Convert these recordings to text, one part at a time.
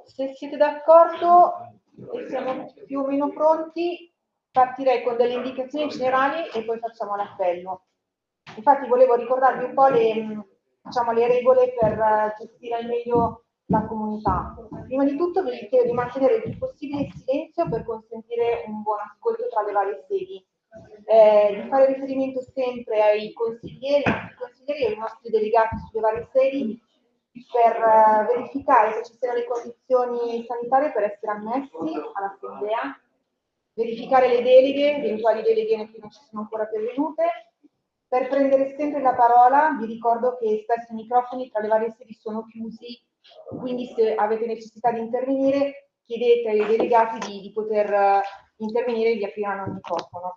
Se siete d'accordo e siamo più o meno pronti, partirei con delle indicazioni generali e poi facciamo l'appello. Infatti volevo ricordarvi un po' diciamo, le regole per gestire al meglio la comunità. Prima di tutto vi chiedo di mantenere il più possibile il silenzio per consentire un buon ascolto tra le varie sedi. Di fare riferimento sempre ai consiglieri e ai nostri delegati sulle varie sedi per verificare se ci siano le condizioni sanitarie per essere ammessi all'assemblea, verificare le deleghe, eventuali deleghe che non ci sono ancora pervenute. Per prendere sempre la parola vi ricordo che spesso i microfoni tra le varie sedi sono chiusi, quindi se avete necessità di intervenire chiedete ai delegati di poter intervenire e vi apriranno il microfono.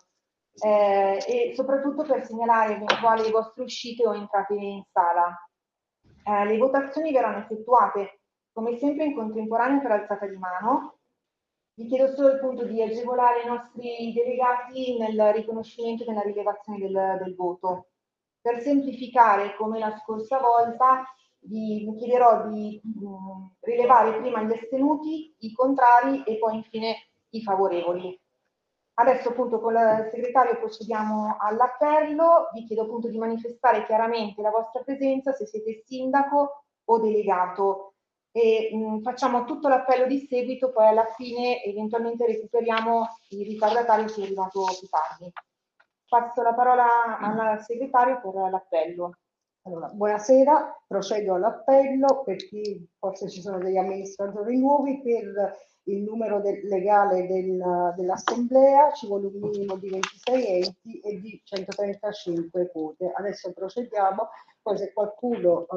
E soprattutto per segnalare eventuali vostre uscite o entrate in sala. Le votazioni verranno effettuate come sempre in contemporanea per alzata di mano. Vi chiedo solo appunto di agevolare i nostri delegati nel riconoscimento e nella rilevazione del voto. Per semplificare, come la scorsa volta, vi chiederò di rilevare prima gli astenuti, i contrari e poi infine i favorevoli. Adesso appunto con il segretario procediamo all'appello, vi chiedo appunto di manifestare chiaramente la vostra presenza se siete sindaco o delegato e facciamo tutto l'appello di seguito, poi alla fine eventualmente recuperiamo il ritardatari che è arrivato più tardi. Passo la parola al segretario per l'appello. Allora, buonasera, procedo all'appello per chi forse ci sono degli amministratori nuovi. Per il numero legale dell'assemblea ci vuole un minimo di 26 enti e di 135 quote. Adesso procediamo, poi se qualcuno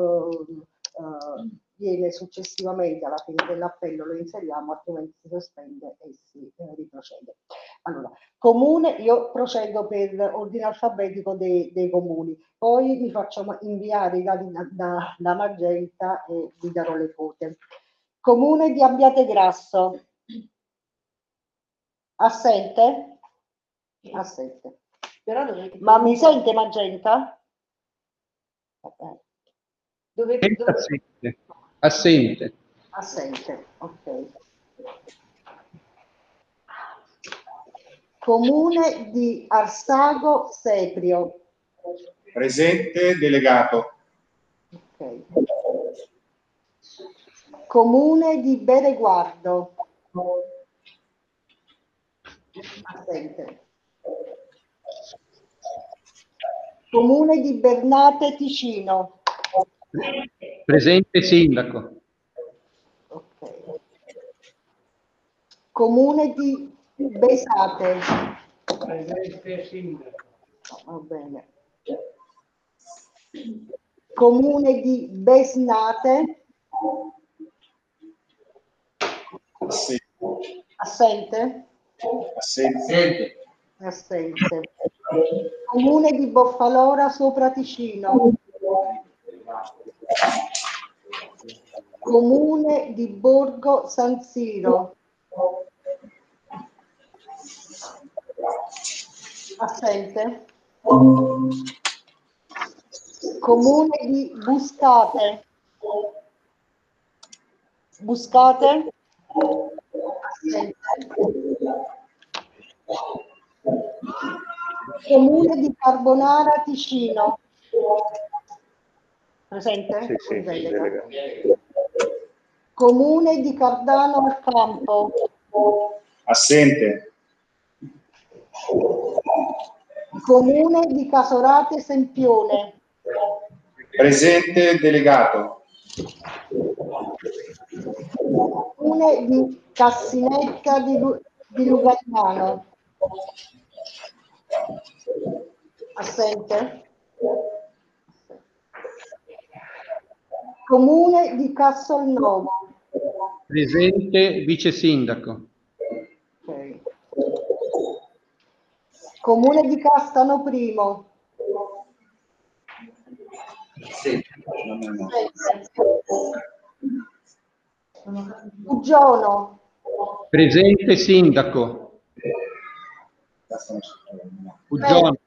viene successivamente alla fine dell'appello lo inseriamo, altrimenti si sospende e si riprocede. Allora, comune, io procedo per ordine alfabetico dei comuni, poi mi faccio inviare i dati da Magenta e vi darò le quote. Comune di Abbiategrasso. Assente? Assente. Però ma mi sente Magenta? Assente. Assente. Assente, ok. Comune di Arsago Seprio. Presente, delegato. Okay. Comune di Bereguardo. Assente. Comune di Bernate Ticino. Presente sindaco. Okay. Comune di Besate. Presente sindaco. Va bene. Comune di Besnate. Assente. Assente. Assente. Comune di Boffalora Sopra Ticino. Comune di Borgo San Siro. Assente. Comune di Buscate. Buscate. Assente. Comune di Carbonara Ticino. Presente? Sì, delega. Comune di Cardano al Campo. Assente. Comune di Casorate Sempione. Presente, delegato. Comune di Cassinetta di Lugagnano. Assente. Comune di Castelnuovo. Presente vice sindaco. Okay. Comune di Castano Primo. Sì. Uggione. Presente sindaco. Uggione.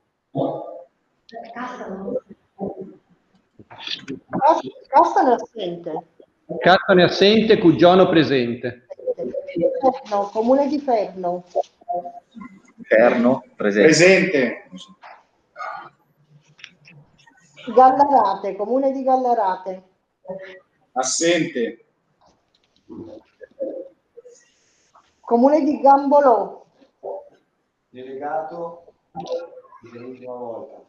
Castano è assente. Cattone assente, Cuggiono presente. Ferno, Comune di Ferno. Ferno, presente. Gallarate, Comune di Gallarate. Assente. Comune di Gambolò. Delegato l'ultima volta.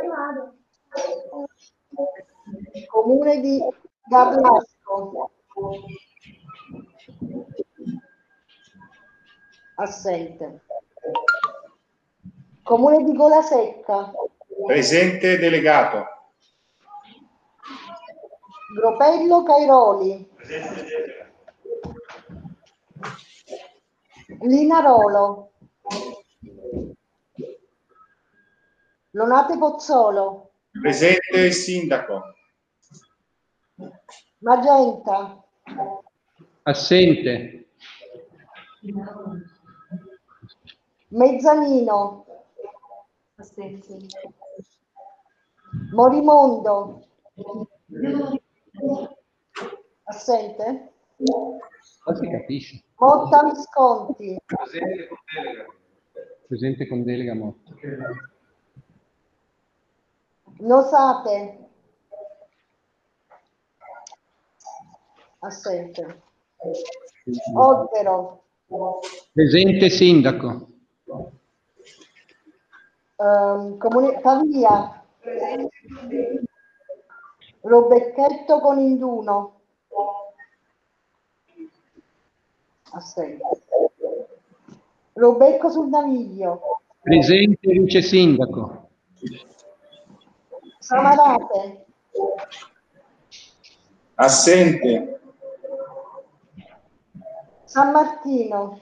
Comune di Garlasco. Assente. Comune di Golasecca. Presente delegato. Gropello Cairoli. Linarolo. Lonate Pozzolo. Presente il sindaco. Magenta. Assente. Mezzanino. Morimondo. Assente. Ma si capisce. Motta Visconti. Presente con delega Motta. Nosate. Assente. Olvero. Presente sindaco. Comune Pavia. Robecchetto con Induno. Assente. Robecco sul Naviglio. Presente vice sindaco. Samarate. Assente. San Martino.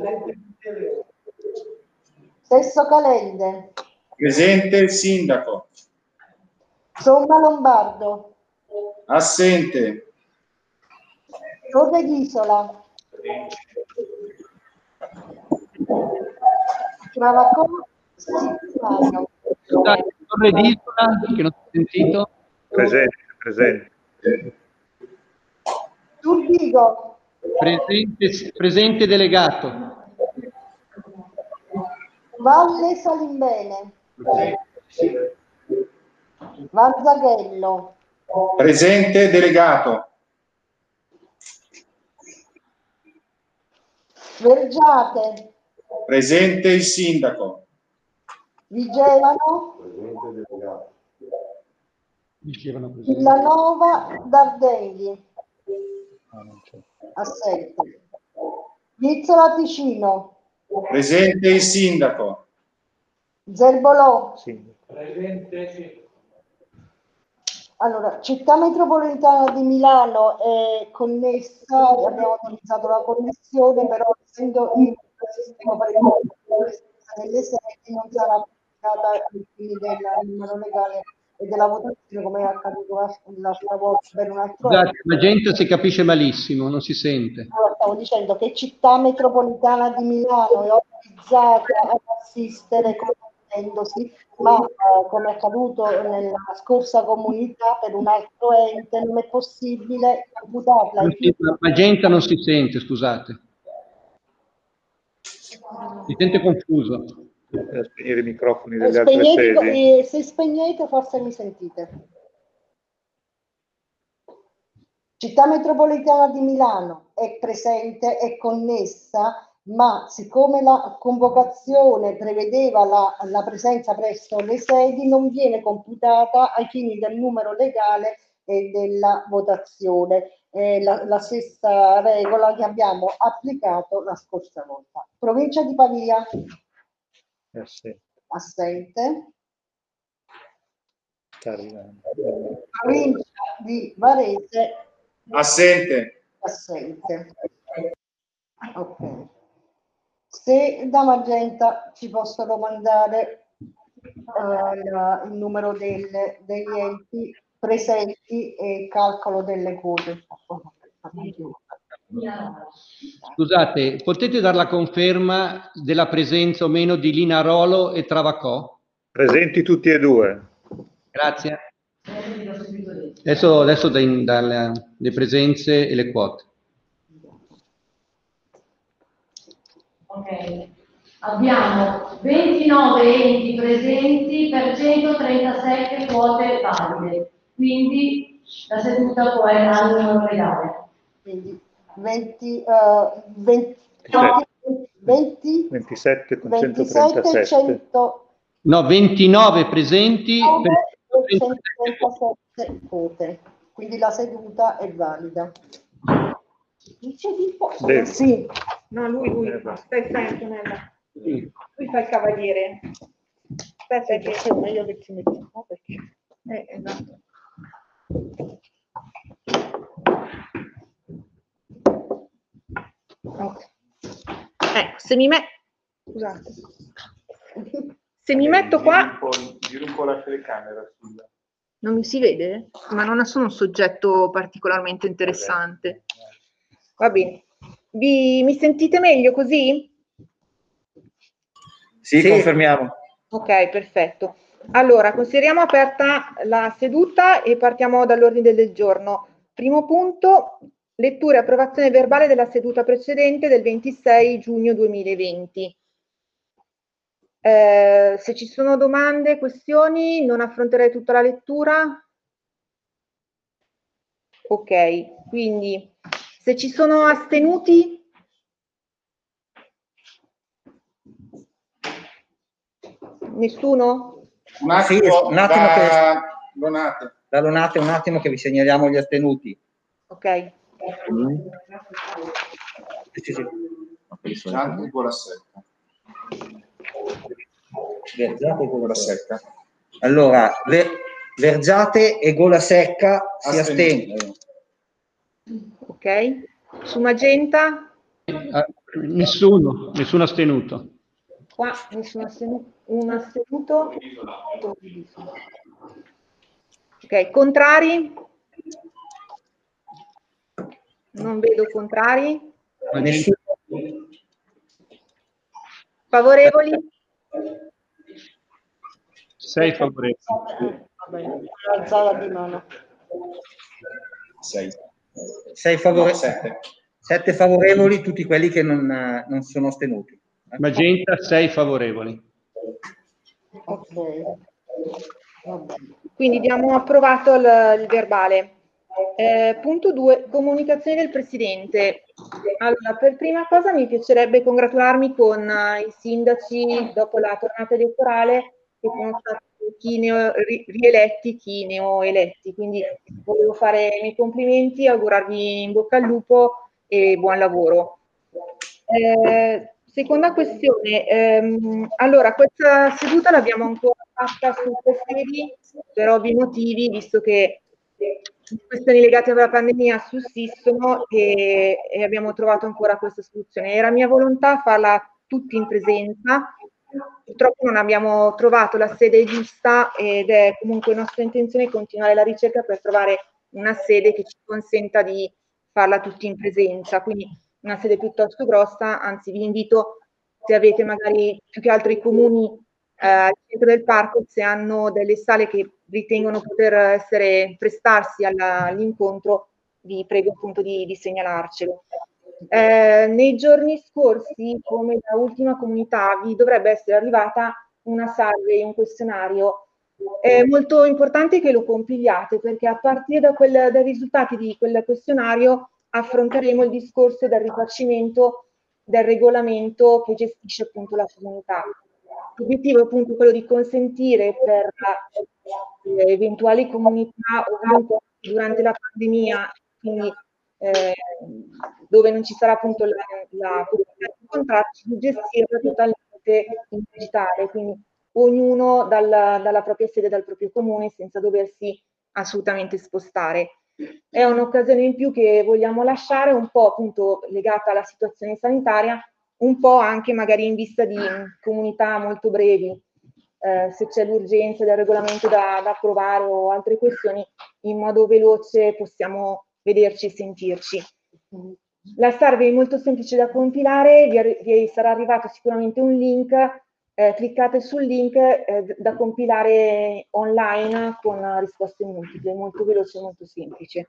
Sesso Calende. Presente il sindaco. Somma Lombardo. Assente. Torre d'Isola. Travacò Siciliano. Torre d'Isola, che non ho sentito. Presente. Turbigo. Presente delegato. Valle Salimbene. Vanzaghello. Presente delegato. Vergiate. Presente il sindaco. Vigevano. Dicevano presente. Villanova d'Ardenghi. Assente. Vizzola Ticino. Presente il sindaco. Zerbolò. Presente, sì. Allora, Città Metropolitana di Milano è connessa, abbiamo autorizzato la connessione, però essendo il sistema delle sedi non sarà applicata ai fini del numero legale e della votazione come è accaduto l'altra volta per un altro anno. Scusate, la gente si capisce malissimo, non si sente. Allora, stavo dicendo che Città Metropolitana di Milano è autorizzata ad assistere connettendosi, ma come è accaduto nella scorsa comunità per un altro ente non è possibile computarla. Magenta non si sente, scusate. Si sente confuso. Spegnere i microfoni delle altre sedi. Se spegnete forse mi sentite. Città Metropolitana di Milano è presente, è connessa, ma siccome la convocazione prevedeva la presenza presso le sedi, non viene computata ai fini del numero legale e della votazione. È la stessa regola che abbiamo applicato la scorsa volta. Provincia di Pavia. Assente. Provincia di Varese. Assente. Assente. Ok. Se da Magenta ci possono mandare il numero degli enti presenti e il calcolo delle quote. Scusate, potete dare la conferma della presenza o meno di Linarolo e Travacò? Presenti tutti e due. Grazie. Adesso dalle presenze e le quote. Ok, abbiamo 29 enti presenti per 137 quote valide, quindi la seduta può essere al numero legale. Quindi 27 con 27 137. 100 No, 29 presenti per 137 quote. Quindi la seduta è valida. Dice di poco. Deve. Sì. No, lui. Va. Stai Antonella. Lui fa il cavaliere. Aspetta, che È meglio che ci mettiamo perché... esatto. Ok. Ecco, se mi metto... Scusate. Se mi metto qua... Giri un po' la telecamera. Non mi si vede? Ma non sono un soggetto particolarmente interessante. Va bene. Mi sentite meglio così? Sì, confermiamo. Ok, perfetto. Allora, consideriamo aperta la seduta e partiamo dall'ordine del giorno. Primo punto, lettura e approvazione verbale della seduta precedente del 26 giugno 2020. Se ci sono domande, questioni, non affronterei tutta la lettura. Ok, quindi se ci sono astenuti? Nessuno? Un attimo, Sì, un attimo da Donate. Da Donate un attimo che vi segnaliamo gli astenuti. Ok. Sì. Gianni con la secca. Vergiate e Gola Secca. Allora, Vergiate e Gola Secca si astengono. Ok. Su Magenta? Nessuno astenuto. Qua nessuno astenuto. Un astenuto. Ok, contrari? Non vedo contrari. Nessuno. Favorevoli? 6 favorevoli. Alzata di mano. 6 favorevoli. 7. 7 favorevoli, tutti quelli che non sono astenuti. Magenta 6 favorevoli. Ok. Va bene. Quindi diamo approvato il verbale. Punto 2, comunicazioni del Presidente. Allora, per prima cosa mi piacerebbe congratularmi con i sindaci dopo la tornata elettorale che sono stati chi rieletti, chi neoeletti. Quindi volevo fare i miei complimenti, augurarvi in bocca al lupo e buon lavoro. Seconda questione, allora questa seduta l'abbiamo ancora fatta su sedi per ovvi motivi, visto che questioni legate alla pandemia sussistono e abbiamo trovato ancora questa soluzione. Era mia volontà farla tutti in presenza, purtroppo non abbiamo trovato la sede giusta ed è comunque nostra intenzione continuare la ricerca per trovare una sede che ci consenta di farla tutti in presenza, quindi una sede piuttosto grossa, anzi vi invito, se avete magari più che altro i comuni al centro del parco, se hanno delle sale che ritengono poter prestarsi all'incontro, vi prego appunto di segnalarcelo. Nei giorni scorsi, come da ultima comunità, vi dovrebbe essere arrivata una survey, un questionario. È molto importante che lo compiliate perché a partire dai risultati di quel questionario affronteremo il discorso del rifacimento del regolamento che gestisce appunto la comunità. L'obiettivo è appunto quello di consentire per eventuali comunità ovunque durante la pandemia, quindi dove non ci sarà appunto la possibilità di incontrarci, di gestirla totalmente in digitale, quindi ognuno dalla propria sede, dal proprio comune, senza doversi assolutamente spostare. È un'occasione in più che vogliamo lasciare, un po' appunto legata alla situazione sanitaria, un po' anche magari in vista di comunità molto brevi, se c'è l'urgenza del regolamento da approvare o altre questioni, in modo veloce possiamo vederci e sentirci. La survey è molto semplice da compilare, vi sarà arrivato sicuramente un link cliccate sul link da compilare online con risposte multiple, molto veloce e molto semplice.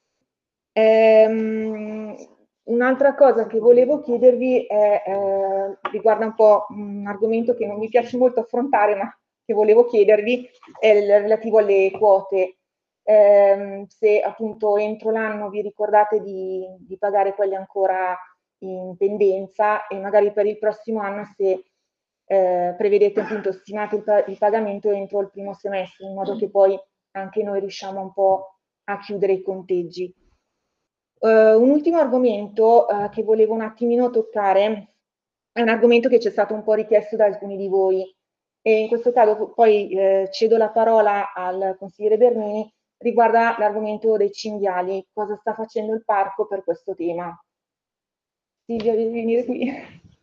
Un'altra cosa che volevo chiedervi riguarda un po' un argomento che non mi piace molto affrontare, ma che volevo chiedervi, è relativo alle quote. Se appunto entro l'anno vi ricordate di pagare quelle ancora in pendenza e magari per il prossimo anno se prevedete appunto, stimate il pagamento entro il primo semestre, in modo che poi anche noi riusciamo un po' a chiudere i conteggi. Un ultimo argomento che volevo un attimino toccare è un argomento che ci è stato un po' richiesto da alcuni di voi e in questo caso poi cedo la parola al consigliere Bernini, riguarda l'argomento dei cinghiali, cosa sta facendo il parco per questo tema. Silvia, devi venire qui.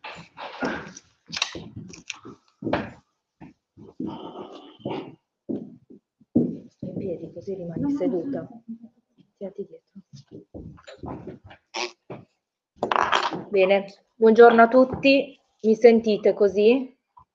Stai in piedi così rimani seduta. Tiati dietro. Bene, buongiorno a tutti, mi sentite così?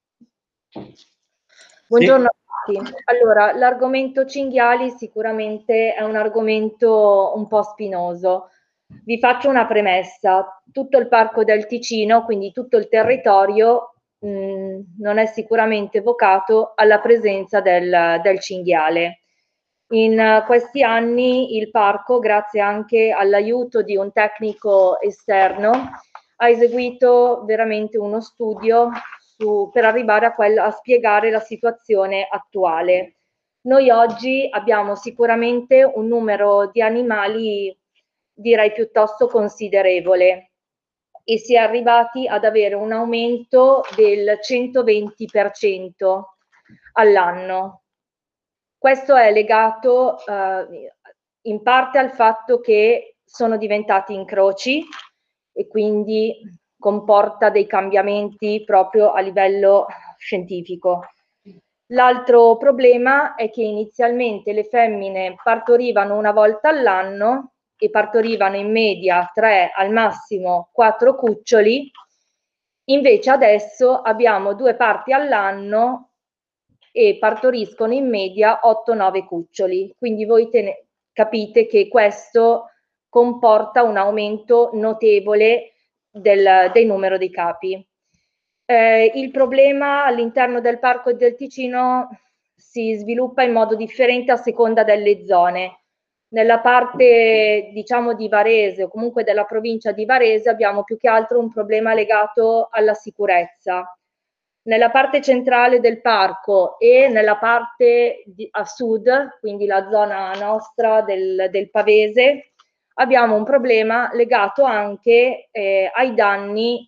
Buongiorno a tutti. Allora, l'argomento cinghiali sicuramente è un argomento un po' spinoso. Vi faccio una premessa, tutto il Parco del Ticino, quindi tutto il territorio, non è sicuramente vocato alla presenza del cinghiale. In questi anni il parco, grazie anche all'aiuto di un tecnico esterno, ha eseguito veramente uno studio per arrivare a spiegare la situazione attuale. Noi oggi abbiamo sicuramente un numero di animali, direi piuttosto considerevole, e si è arrivati ad avere un aumento del 120% all'anno. Questo è legato in parte al fatto che sono diventati incroci e quindi comporta dei cambiamenti proprio a livello scientifico. L'altro problema è che inizialmente le femmine partorivano una volta all'anno e partorivano in media 3 al massimo 4 cuccioli, invece adesso abbiamo 2 parti all'anno e partoriscono in media 8-9 cuccioli, quindi voi capite che questo comporta un aumento notevole del numero dei capi. Il problema all'interno del Parco del Ticino si sviluppa in modo differente a seconda delle zone. Nella parte, diciamo, di Varese o comunque della provincia di Varese abbiamo più che altro un problema legato alla sicurezza. Nella parte centrale del parco e nella parte a sud, quindi la zona nostra del Pavese, abbiamo un problema legato anche ai danni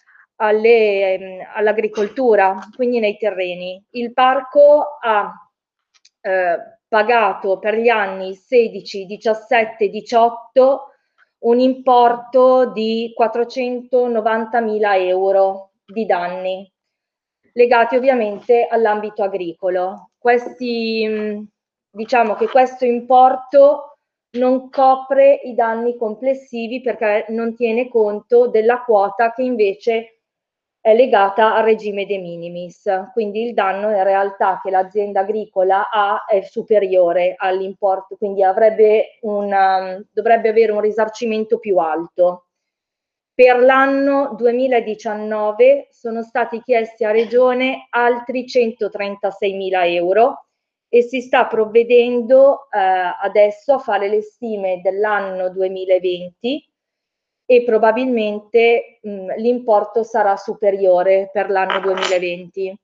all'agricoltura, quindi nei terreni. Il parco ha pagato per gli anni 16, 17, 18 un importo di 490.000 euro di danni, legati ovviamente all'ambito agricolo. Diciamo che questo importo non copre i danni complessivi perché non tiene conto della quota che invece è legata al regime de minimis, quindi il danno in realtà che l'azienda agricola ha è superiore all'importo, quindi dovrebbe avere un risarcimento più alto. Per l'anno 2019 sono stati chiesti a Regione altri 136.000 euro e si sta provvedendo adesso a fare le stime dell'anno 2020 e probabilmente l'importo sarà superiore per l'anno 2020.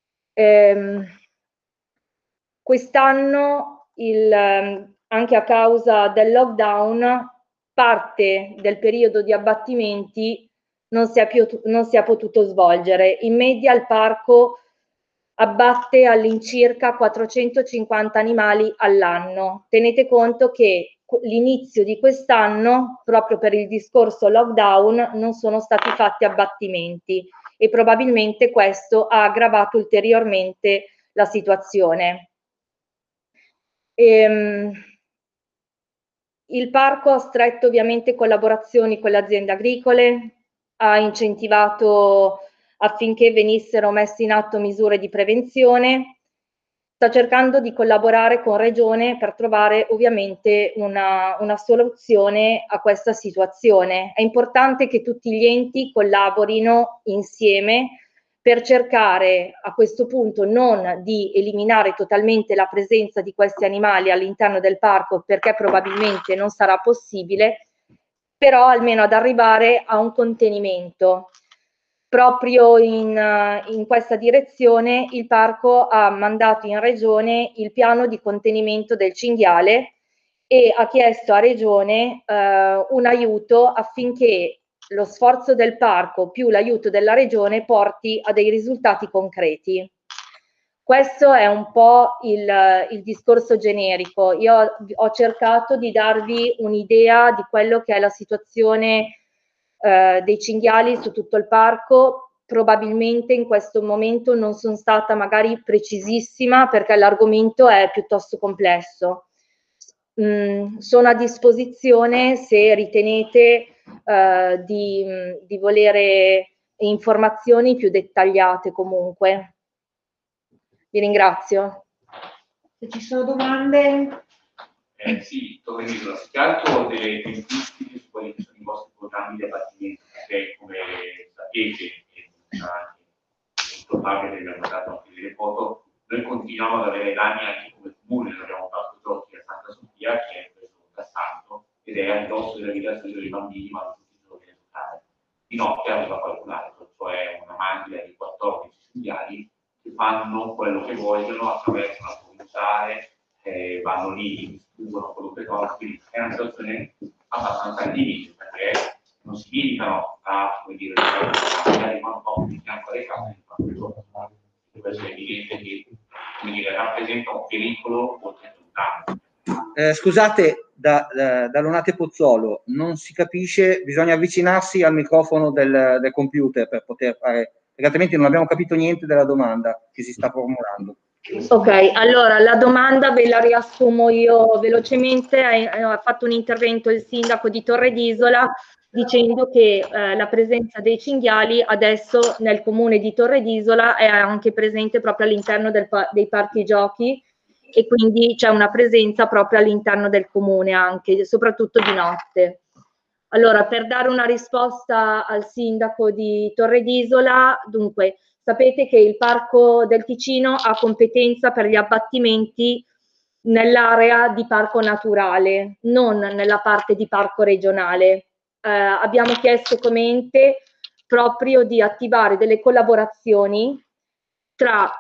Quest'anno, anche a causa del lockdown, parte del periodo di abbattimenti non si è potuto svolgere. In media il parco abbatte all'incirca 450 animali all'anno. Tenete conto che l'inizio di quest'anno, proprio per il discorso lockdown, non sono stati fatti abbattimenti e probabilmente questo ha aggravato ulteriormente la situazione. Il parco ha stretto ovviamente collaborazioni con le aziende agricole, ha incentivato affinché venissero messe in atto misure di prevenzione. Sta cercando di collaborare con Regione per trovare ovviamente una soluzione a questa situazione. È importante che tutti gli enti collaborino insieme per cercare a questo punto non di eliminare totalmente la presenza di questi animali all'interno del parco, perché probabilmente non sarà possibile, però almeno ad arrivare a un contenimento. Proprio in questa direzione il parco ha mandato in Regione il piano di contenimento del cinghiale e ha chiesto a Regione un aiuto affinché lo sforzo del parco più l'aiuto della Regione porti a dei risultati concreti. Questo è un po' il discorso generico. Io ho cercato di darvi un'idea di quello che è la situazione dei cinghiali su tutto il parco. Probabilmente in questo momento non sono stata magari precisissima perché l'argomento è piuttosto complesso. Sono a disposizione se ritenete di volere informazioni più dettagliate comunque. Vi ringrazio. Se ci sono domande? Sì, Torrendisola, si calcola delle tempistiche su quelli che sono i vostri programmi di abbattimento, perché come sapete, e molto parte che abbiamo dato anche delle foto, noi continuiamo ad avere danni anche come comune. Noi abbiamo fatto giochi a Santa Sofia, che è preso un cassanto, ed è a ridosso dell'abitazione dei bambini, ma non tutti i giorni a giocare. Di notte arriva qualcun altro, cioè una mandria di 14 cinghiali che fanno quello che vogliono, attraversano la provinciale, vanno lì, distruggono quello che fanno, quindi è una situazione abbastanza al limite, perché non si limitano a, come dire, arrivano proprio di fianco alle case di qualche giorno. Questo è evidente che, come dire, rappresenta un pericolo oltre un danno. Scusate, da Lonate Pozzolo, non si capisce, bisogna avvicinarsi al microfono del computer per poter fare, perché altrimenti non abbiamo capito niente della domanda che si sta formulando. Ok, allora la domanda ve la riassumo io velocemente. Ha fatto un intervento il sindaco di Torredisola dicendo che la presenza dei cinghiali adesso nel comune di Torredisola è anche presente proprio all'interno dei parchi giochi, e quindi c'è una presenza proprio all'interno del comune anche, soprattutto di notte. Allora, per dare una risposta al sindaco di Torredisola, dunque, sapete che il Parco del Ticino ha competenza per gli abbattimenti nell'area di parco naturale, non nella parte di parco regionale. Abbiamo chiesto come ente proprio di attivare delle collaborazioni tra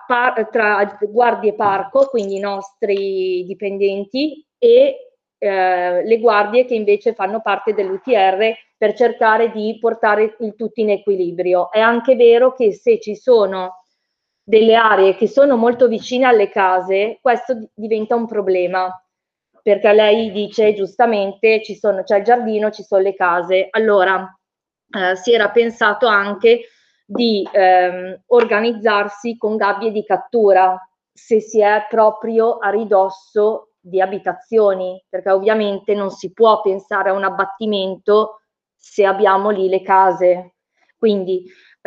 guardie parco, quindi i nostri dipendenti, e le guardie che invece fanno parte dell'UTR, per cercare di portare il tutto in equilibrio. È anche vero che se ci sono delle aree che sono molto vicine alle case, questo diventa un problema, perché lei dice giustamente c'è il giardino, ci sono le case. Allora si era pensato anche di organizzarsi con gabbie di cattura se si è proprio a ridosso di abitazioni, perché ovviamente non si può pensare a un abbattimento se abbiamo lì le case. Quindi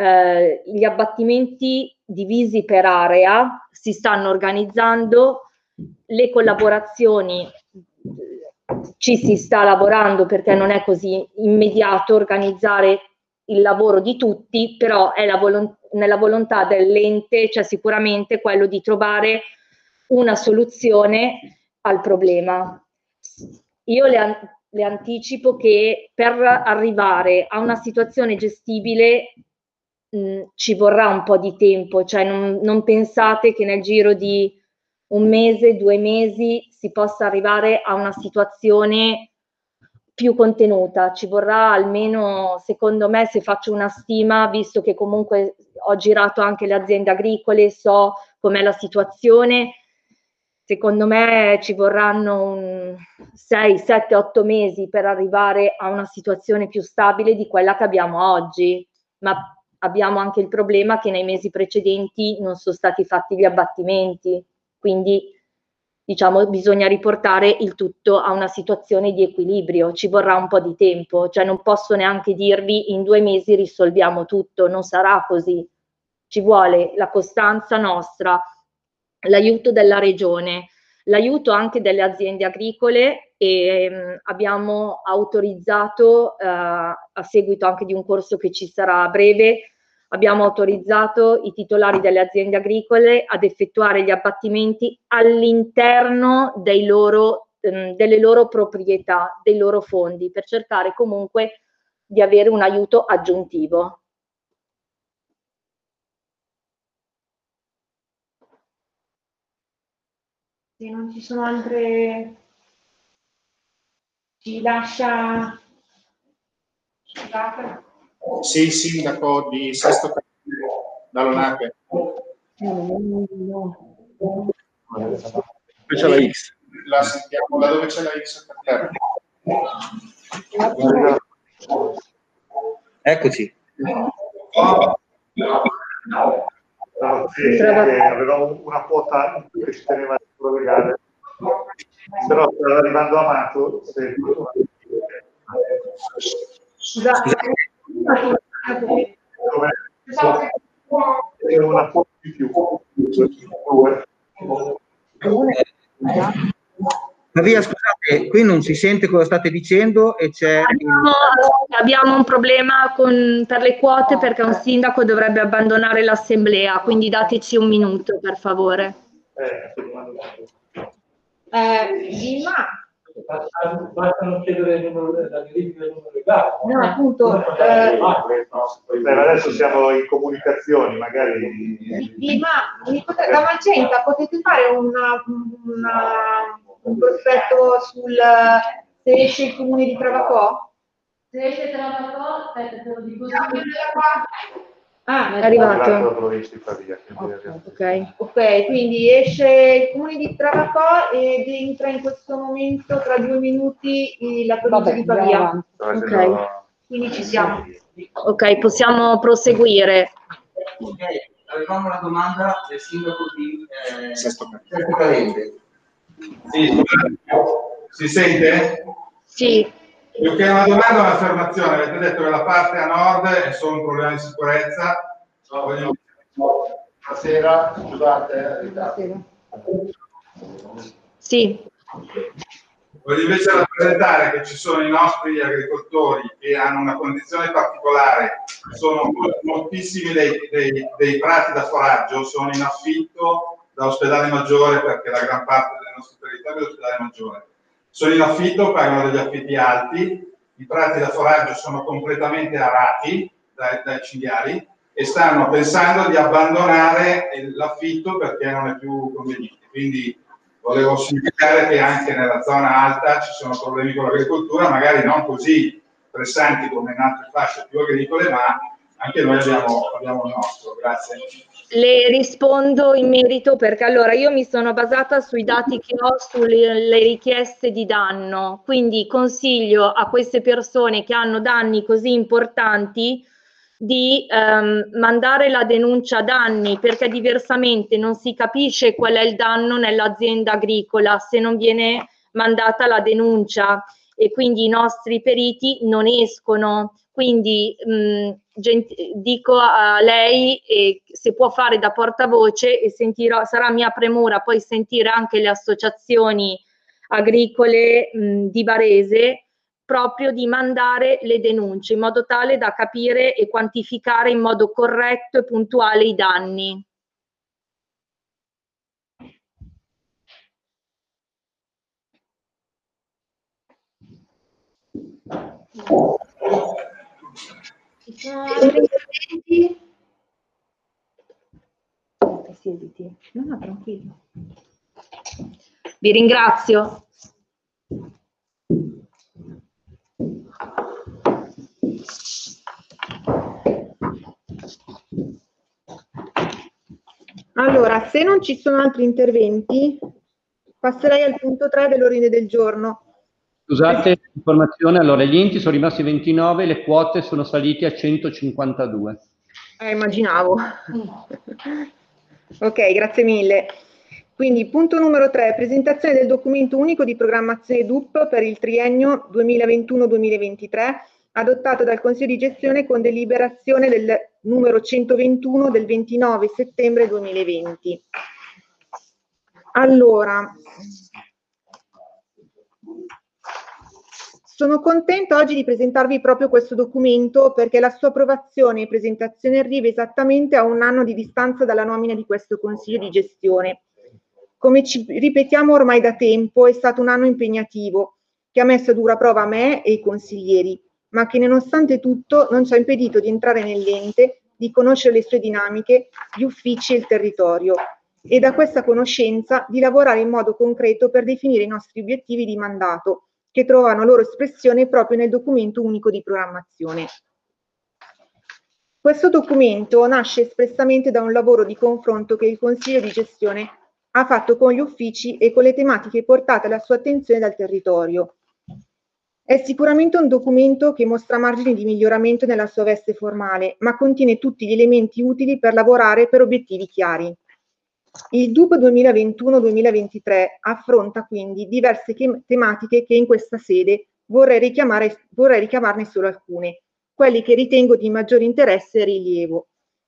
gli abbattimenti divisi per area si stanno organizzando, le collaborazioni ci si sta lavorando, perché non è così immediato organizzare il lavoro di tutti, però è nella volontà dell'ente c'è sicuramente quello di trovare una soluzione al problema. Io le anticipo che per arrivare a una situazione gestibile ci vorrà un po' di tempo, cioè non pensate che nel giro di un mese, 2 mesi si possa arrivare a una situazione più contenuta. Ci vorrà almeno, secondo me, se faccio una stima, visto che comunque ho girato anche le aziende agricole, so com'è la situazione, secondo me ci vorranno 6, 7, 8 mesi per arrivare a una situazione più stabile di quella che abbiamo oggi, ma abbiamo anche il problema che nei mesi precedenti non sono stati fatti gli abbattimenti, quindi diciamo bisogna riportare il tutto a una situazione di equilibrio. Ci vorrà un po' di tempo, cioè non posso neanche dirvi in 2 mesi risolviamo tutto, non sarà così, ci vuole la costanza nostra, l'aiuto della regione, l'aiuto anche delle aziende agricole e abbiamo autorizzato, a seguito anche di un corso che ci sarà a breve, abbiamo autorizzato i titolari delle aziende agricole ad effettuare gli abbattimenti all'interno delle loro proprietà, dei loro fondi, per cercare comunque di avere un aiuto aggiuntivo. Se non ci sono altre, ci lascia. Sì, il sindaco di Sesto Dall'Onate. C'è la X. La sentiamo da dove c'è la X per terra. Eccoci. Sì, avevamo una quota che ci teneva sicuro legale, però stava arrivando Amato. C'è una quota di più. Maria, scusate, qui non si sente cosa state dicendo e c'è... Abbiamo un problema per le quote perché un sindaco dovrebbe abbandonare l'assemblea, quindi dateci un minuto per favore. Basta non chiedere il numero, la verifica del numero legale. No, appunto. Adesso siamo in comunicazioni, magari. Da Magenta potete fare un prospetto sul se esce il comune di Travacò? Se esce Travacò, aspetta, te lo dico. Ah, è arrivato. Ok, quindi esce il comune di Travacò ed entra in questo momento tra 2 minuti la provincia di Pavia. Ok, quindi ci siamo. Ok, possiamo proseguire. Avevamo una domanda del sindaco di Sesto Calende. Sì, si sente? Sì. Più che una domanda, un'affermazione. Avete detto che la parte a nord è solo un problema di sicurezza. Buonasera, scusate. Sì. Voglio invece rappresentare che ci sono i nostri agricoltori che hanno una condizione particolare, sono moltissimi dei prati da foraggio, sono in affitto da Ospedale Maggiore perché la gran parte del nostro territorio è Ospedale Maggiore. Sono in affitto, pagano degli affitti alti, i prati da foraggio sono completamente arati dai cinghiali e stanno pensando di abbandonare l'affitto perché non è più conveniente. Quindi volevo significare che anche nella zona alta ci sono problemi con l'agricoltura, magari non così pressanti come in altre fasce più agricole, ma anche noi abbiamo il nostro. Grazie. Le rispondo in merito perché allora io mi sono basata sui dati che ho sulle richieste di danno, quindi consiglio a queste persone che hanno danni così importanti di mandare la denuncia danni, perché diversamente non si capisce qual è il danno nell'azienda agricola se non viene mandata la denuncia e quindi i nostri periti non escono. Quindi dico a lei se può fare da portavoce e sarà mia premura poi sentire anche le associazioni agricole di Varese, proprio di mandare le denunce in modo tale da capire e quantificare in modo corretto e puntuale i danni. Ci sono altri interventi? Siediti. No, tranquillo. Vi ringrazio. Allora, se non ci sono altri interventi, passerei al punto 3 dell'ordine del giorno. Scusate, informazione, allora gli enti sono rimasti 29, le quote sono salite a 152. Immaginavo. Ok, grazie mille. Quindi punto numero 3, presentazione del documento unico di programmazione DUP per il triennio 2021-2023 adottato dal Consiglio di gestione con deliberazione del numero 121 del 29 settembre 2020. Allora, sono contenta oggi di presentarvi proprio questo documento perché la sua approvazione e presentazione arriva esattamente a un anno di distanza dalla nomina di questo Consiglio di gestione. Come ci ripetiamo ormai da tempo, è stato un anno impegnativo che ha messo a dura prova me e i consiglieri, ma che nonostante tutto non ci ha impedito di entrare nell'ente, di conoscere le sue dinamiche, gli uffici e il territorio, e da questa conoscenza di lavorare in modo concreto per definire i nostri obiettivi di mandato, che trovano loro espressione proprio nel documento unico di programmazione. Questo documento nasce espressamente da un lavoro di confronto che il Consiglio di gestione ha fatto con gli uffici e con le tematiche portate alla sua attenzione dal territorio. È sicuramente un documento che mostra margini di miglioramento nella sua veste formale, ma contiene tutti gli elementi utili per lavorare per obiettivi chiari. Il DUP 2021-2023 affronta quindi diverse tematiche che in questa sede vorrei richiamarne solo alcune, quelli che ritengo di maggiore interesse e rilievo.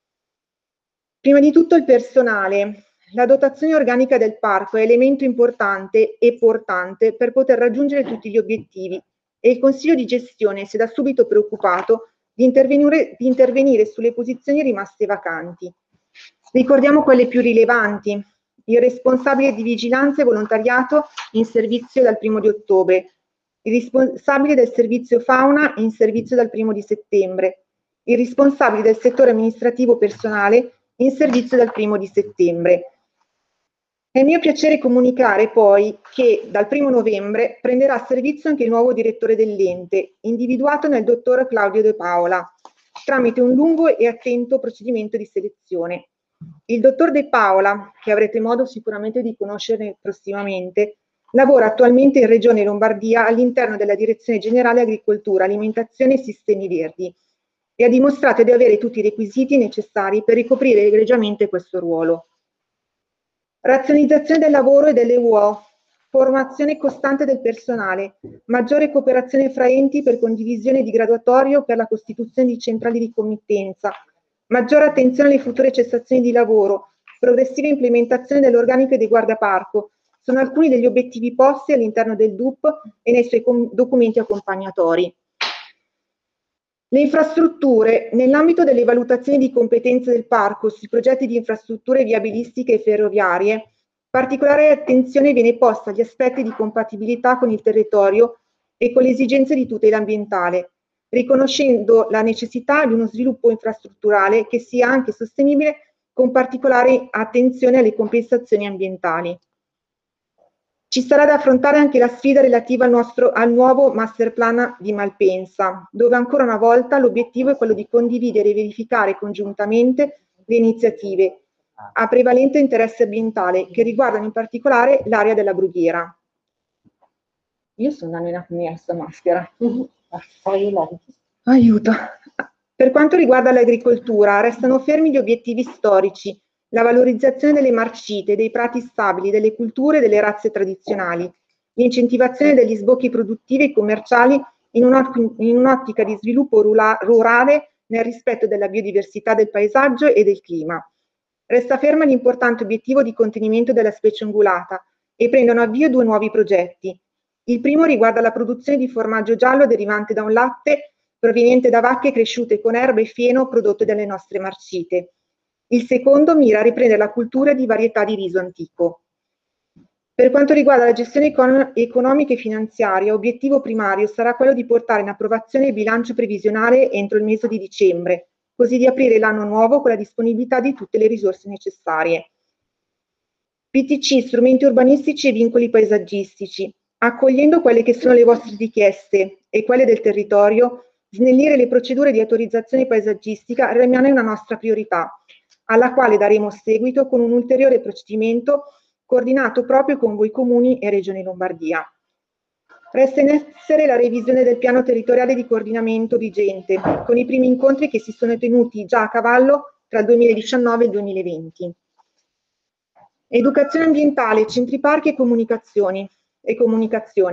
Prima di tutto il personale. La dotazione organica del parco è elemento importante e portante per poter raggiungere tutti gli obiettivi e il Consiglio di gestione si è da subito preoccupato di intervenire sulle posizioni rimaste vacanti. Ricordiamo quelle più rilevanti: il responsabile di vigilanza e volontariato in servizio dal 1° di ottobre, il responsabile del servizio fauna in servizio dal 1° di settembre, il responsabile del settore amministrativo personale in servizio dal 1° di settembre. È mio piacere comunicare poi che dal 1° novembre prenderà servizio anche il nuovo direttore dell'ente, individuato nel dottor Claudio De Paola, tramite un lungo e attento procedimento di selezione. Il dottor De Paola, che avrete modo sicuramente di conoscere prossimamente, lavora attualmente in Regione Lombardia all'interno della Direzione Generale Agricoltura, Alimentazione e Sistemi Verdi e ha dimostrato di avere tutti i requisiti necessari per ricoprire egregiamente questo ruolo. Razionalizzazione del lavoro e delle UO, formazione costante del personale, maggiore cooperazione fra enti per condivisione di graduatorio per la costituzione di centrali di committenza, maggiore attenzione alle future cessazioni di lavoro, progressiva implementazione dell'organico dei guardaparco, sono alcuni degli obiettivi posti all'interno del DUP e nei suoi documenti accompagnatori. Le infrastrutture. Nell'ambito delle valutazioni di competenze del parco sui progetti di infrastrutture viabilistiche e ferroviarie, particolare attenzione viene posta agli aspetti di compatibilità con il territorio e con le esigenze di tutela ambientale, riconoscendo la necessità di uno sviluppo infrastrutturale che sia anche sostenibile con particolare attenzione alle compensazioni ambientali. Ci sarà da affrontare anche la sfida relativa al nuovo master plan di Malpensa, dove ancora una volta l'obiettivo è quello di condividere e verificare congiuntamente le iniziative a prevalente interesse ambientale che riguardano in particolare l'area della Brughiera. Io sto andando in apnea questa maschera. Aiuto. Per quanto riguarda l'agricoltura, restano fermi gli obiettivi storici, la valorizzazione delle marcite, dei prati stabili, delle culture e delle razze tradizionali, l'incentivazione degli sbocchi produttivi e commerciali in un'ottica di sviluppo rurale nel rispetto della biodiversità del paesaggio e del clima. Resta fermo l'importante obiettivo di contenimento della specie ungulata e prendono avvio 2 nuovi progetti. Il primo riguarda la produzione di formaggio giallo derivante da un latte proveniente da vacche cresciute con erba e fieno prodotte dalle nostre marcite. Il secondo mira a riprendere la cultura di varietà di riso antico. Per quanto riguarda la gestione economica e finanziaria, obiettivo primario sarà quello di portare in approvazione il bilancio previsionale entro il mese di dicembre, così di aprire l'anno nuovo con la disponibilità di tutte le risorse necessarie. PTC, strumenti urbanistici e vincoli paesaggistici. Accogliendo quelle che sono le vostre richieste e quelle del territorio, snellire le procedure di autorizzazione paesaggistica rimane una nostra priorità, alla quale daremo seguito con un ulteriore procedimento coordinato proprio con voi comuni e Regione Lombardia. Resta in essere la revisione del piano territoriale di coordinamento vigente, con i primi incontri che si sono tenuti già a cavallo tra il 2019 e il 2020. Educazione ambientale, centri parchi e comunicazione.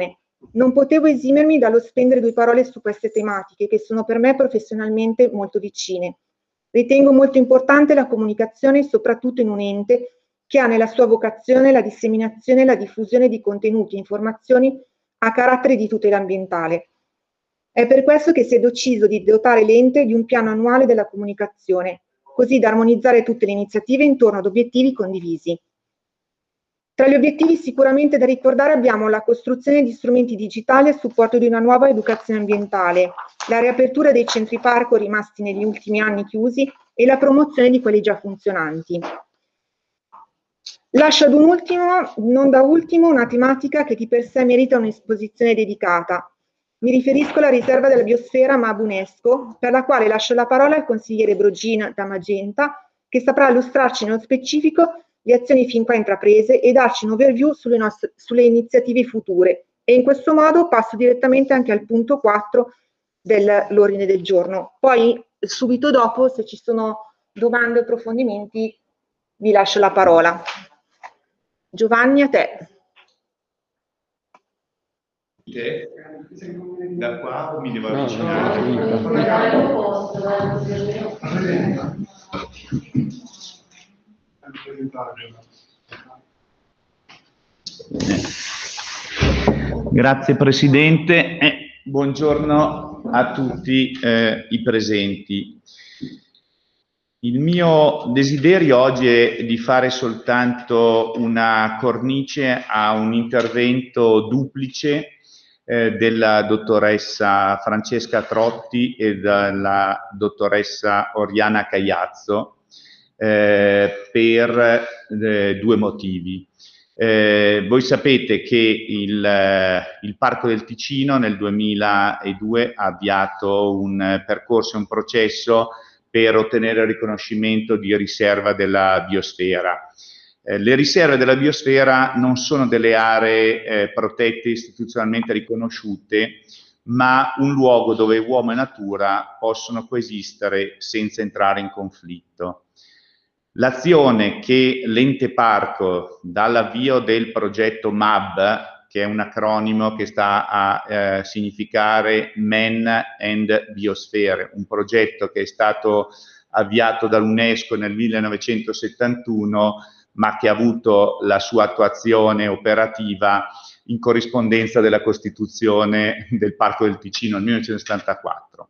Non potevo esimermi dallo spendere 2 parole su queste tematiche che sono per me professionalmente molto vicine. Ritengo molto importante la comunicazione, soprattutto in un ente che ha nella sua vocazione la disseminazione e la diffusione di contenuti e informazioni a carattere di tutela ambientale. È per questo che si è deciso di dotare l'ente di un piano annuale della comunicazione, così da armonizzare tutte le iniziative intorno ad obiettivi condivisi. Tra gli obiettivi sicuramente da ricordare abbiamo la costruzione di strumenti digitali a supporto di una nuova educazione ambientale, la riapertura dei centri parco rimasti negli ultimi anni chiusi e la promozione di quelli già funzionanti. Lascio ad un ultimo, non da ultimo, una tematica che di per sé merita un'esposizione dedicata. Mi riferisco alla riserva della biosfera MAB UNESCO, per la quale lascio la parola al consigliere Brogin da Magenta, che saprà illustrarci nello specifico le azioni fin qua intraprese e darci un overview sulle iniziative future. E in questo modo passo direttamente anche al punto 4 dell'ordine del giorno. Poi, subito dopo, se ci sono domande o approfondimenti, vi lascio la parola. Giovanni, a te. Da qua o mi devo No, Grazie Presidente, buongiorno a tutti i presenti. Il mio desiderio oggi è di fare soltanto una cornice a un intervento duplice della dottoressa Francesca Trotti e della dottoressa Oriana Cagliazzo per 2 motivi. Voi sapete che il Parco del Ticino nel 2002 ha avviato un percorso, un processo per ottenere il riconoscimento di riserva della biosfera. Le riserve della biosfera non sono delle aree protette istituzionalmente riconosciute, ma un luogo dove uomo e natura possono coesistere senza entrare in conflitto. L'azione che l'ente parco, dall'avvio del progetto MAB, che è un acronimo che sta a significare Man and Biosphere, un progetto che è stato avviato dall'UNESCO nel 1971, ma che ha avuto la sua attuazione operativa in corrispondenza della costituzione del Parco del Ticino nel 1974.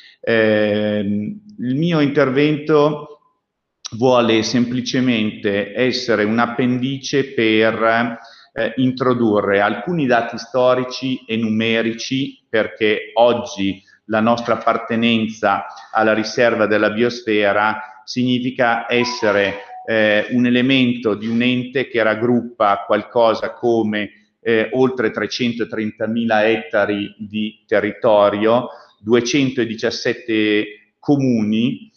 Il mio intervento vuole semplicemente essere un appendice per introdurre alcuni dati storici e numerici, perché oggi la nostra appartenenza alla riserva della biosfera significa essere un elemento di un ente che raggruppa qualcosa come oltre 330.000 ettari di territorio, 217 comuni,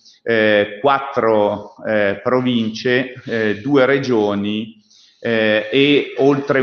4 province, 2 regioni e oltre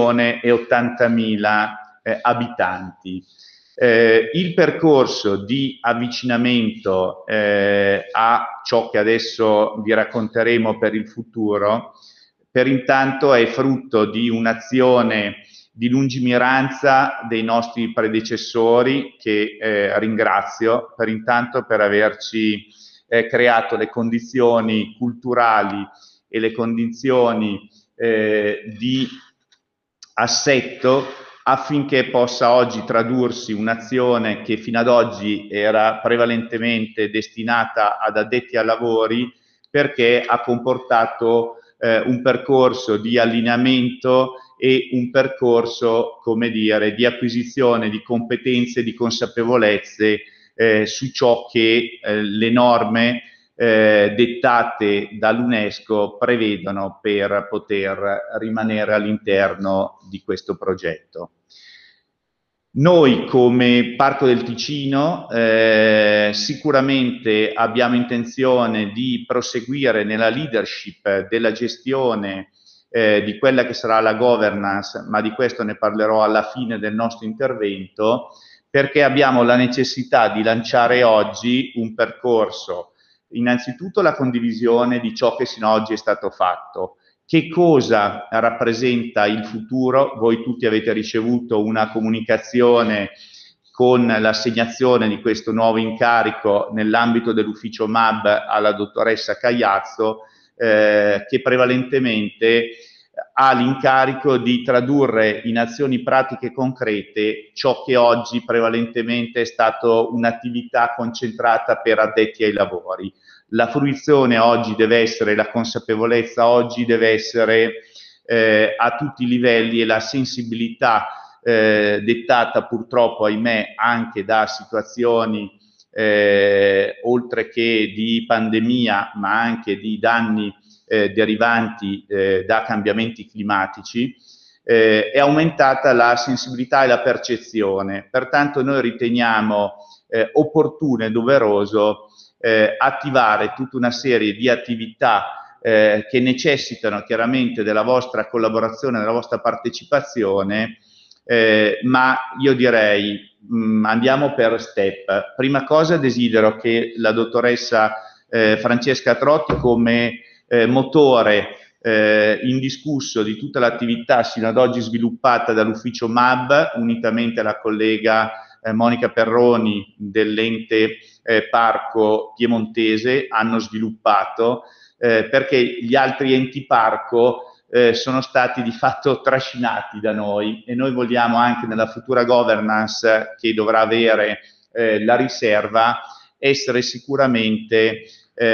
1.080.000 abitanti. Il percorso di avvicinamento a ciò che adesso vi racconteremo per il futuro, per intanto è frutto di un'azione di lungimiranza dei nostri predecessori, che ringrazio per intanto per averci creato le condizioni culturali e le condizioni di assetto affinché possa oggi tradursi un'azione che fino ad oggi era prevalentemente destinata ad addetti ai lavori, perché ha comportato un percorso di allineamento e un percorso, come dire, di acquisizione di competenze, di consapevolezze su ciò che le norme dettate dall'UNESCO prevedono per poter rimanere all'interno di questo progetto. Noi come Parco del Ticino sicuramente abbiamo intenzione di proseguire nella leadership della gestione di quella che sarà la governance, ma di questo ne parlerò alla fine del nostro intervento, perché abbiamo la necessità di lanciare oggi un percorso. Innanzitutto la condivisione di ciò che sino ad oggi è stato fatto, che cosa rappresenta il futuro. Voi tutti avete ricevuto una comunicazione con l'assegnazione di questo nuovo incarico nell'ambito dell'ufficio MAB alla dottoressa Cagliazzo, che prevalentemente ha l'incarico di tradurre in azioni pratiche concrete ciò che oggi prevalentemente è stato un'attività concentrata per addetti ai lavori. La fruizione oggi deve essere, la consapevolezza oggi deve essere a tutti i livelli, e la sensibilità dettata purtroppo, ahimè, anche da situazioni oltre che di pandemia, ma anche di danni derivanti da cambiamenti climatici, è aumentata la sensibilità e la percezione. Pertanto noi riteniamo opportuno e doveroso attivare tutta una serie di attività che necessitano chiaramente della vostra collaborazione, della vostra partecipazione, ma io direi andiamo per step. Prima cosa desidero che la dottoressa Francesca Trotti, come motore indiscusso di tutta l'attività sino ad oggi sviluppata dall'ufficio MAB, unitamente alla collega Monica Perroni dell'ente Parco Piemontese, hanno sviluppato, perché gli altri enti parco sono stati di fatto trascinati da noi, e noi vogliamo anche nella futura governance che dovrà avere la riserva essere sicuramente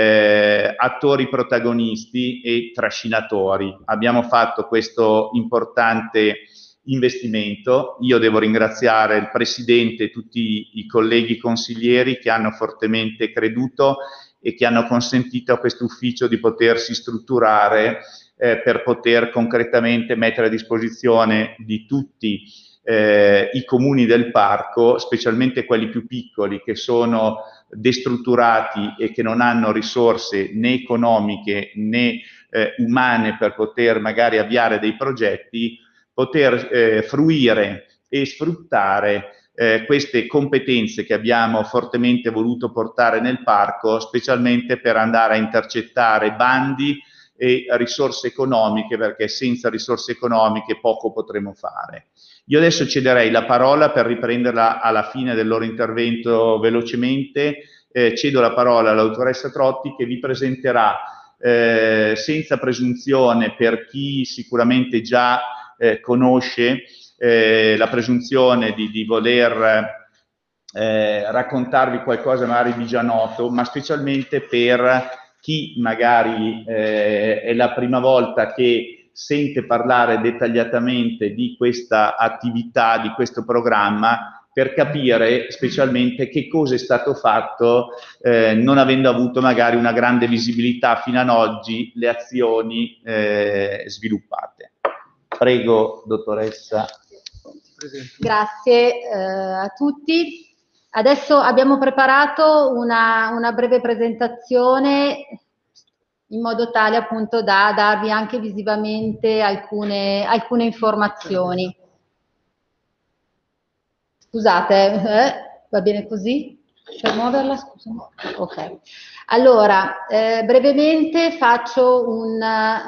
attori protagonisti e trascinatori. Abbiamo fatto questo importante investimento. Io devo ringraziare il Presidente e tutti i colleghi consiglieri che hanno fortemente creduto e che hanno consentito a questo ufficio di potersi strutturare per poter concretamente mettere a disposizione di tutti i comuni del parco, specialmente quelli più piccoli che sono destrutturati e che non hanno risorse né economiche né umane per poter magari avviare dei progetti, poter fruire e sfruttare queste competenze che abbiamo fortemente voluto portare nel parco, specialmente per andare a intercettare bandi e risorse economiche, perché senza risorse economiche poco potremo fare. Io adesso cederei la parola per riprenderla alla fine del loro intervento velocemente. Cedo la parola alla dottoressa Trotti, che vi presenterà senza presunzione, per chi sicuramente già conosce la presunzione di voler raccontarvi qualcosa magari di già noto, ma specialmente per chi magari è la prima volta che sente parlare dettagliatamente di questa attività, di questo programma, per capire specialmente che cosa è stato fatto, non avendo avuto magari una grande visibilità fino ad oggi le azioni sviluppate. Prego, dottoressa. Grazie a tutti. Adesso abbiamo preparato una breve presentazione in modo tale appunto da darvi anche visivamente alcune informazioni. Scusate, va bene così? Per muoverla, scusa. Ok. Allora, brevemente faccio un...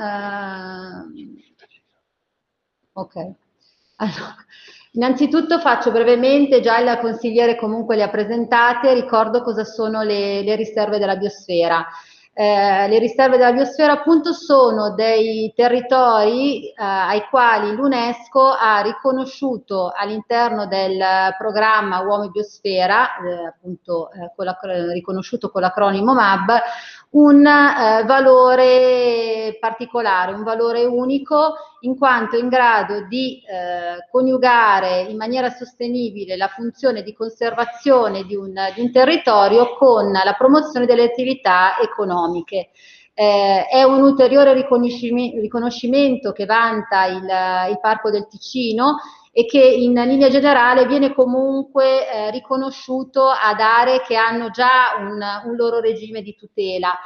ok. Allora, innanzitutto faccio brevemente, già il consigliere comunque le ha presentate, ricordo cosa sono le riserve della biosfera. Le riserve della biosfera appunto sono dei territori ai quali l'UNESCO ha riconosciuto all'interno del programma Uomo e Biosfera, appunto riconosciuto con l'acronimo MAB, un valore particolare, un valore unico, in quanto è in grado di coniugare in maniera sostenibile la funzione di conservazione di un territorio con la promozione delle attività economiche. È un ulteriore riconoscimento che vanta il Parco del Ticino e che in linea generale viene comunque riconosciuto ad aree che hanno già un loro regime di tutela.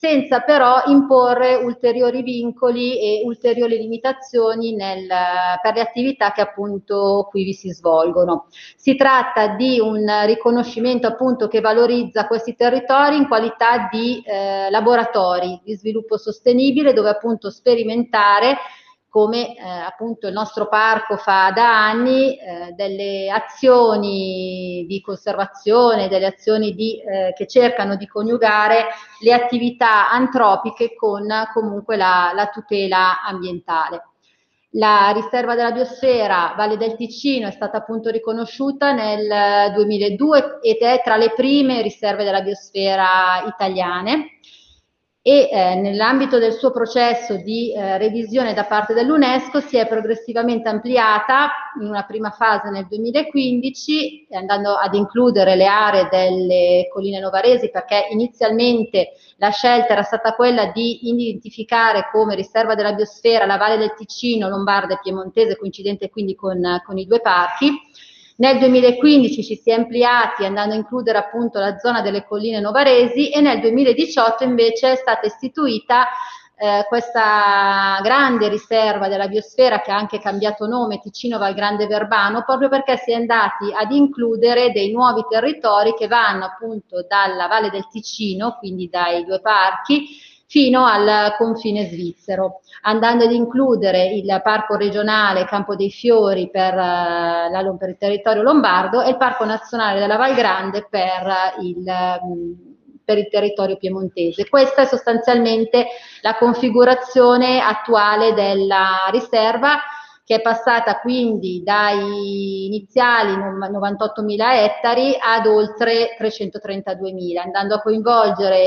senza però imporre ulteriori vincoli e ulteriori limitazioni per le attività che appunto qui vi si svolgono. Si tratta di un riconoscimento appunto che valorizza questi territori in qualità di laboratori di sviluppo sostenibile, dove appunto sperimentare, come appunto il nostro parco fa da anni, delle azioni di conservazione, delle azioni che cercano di coniugare le attività antropiche con comunque la tutela ambientale. La riserva della biosfera Valle del Ticino è stata appunto riconosciuta nel 2002 ed è tra le prime riserve della biosfera italiane, e nell'ambito del suo processo di revisione da parte dell'UNESCO si è progressivamente ampliata in una prima fase nel 2015, andando ad includere le aree delle colline novaresi, perché inizialmente la scelta era stata quella di identificare come riserva della biosfera la Valle del Ticino, lombarda e piemontese, coincidente quindi con i due parchi. Nel 2015 ci si è ampliati andando a includere appunto la zona delle colline novaresi, e nel 2018 invece è stata istituita questa grande riserva della biosfera, che ha anche cambiato nome, Ticino Val Grande Verbano, proprio perché si è andati ad includere dei nuovi territori che vanno appunto dalla Valle del Ticino, quindi dai due parchi, fino al confine svizzero, andando ad includere il Parco regionale Campo dei Fiori per il territorio lombardo e il Parco nazionale della Val Grande per il territorio piemontese. Questa è sostanzialmente la configurazione attuale della riserva, che è passata quindi dai iniziali 98.000 ettari ad oltre 332.000, andando a coinvolgere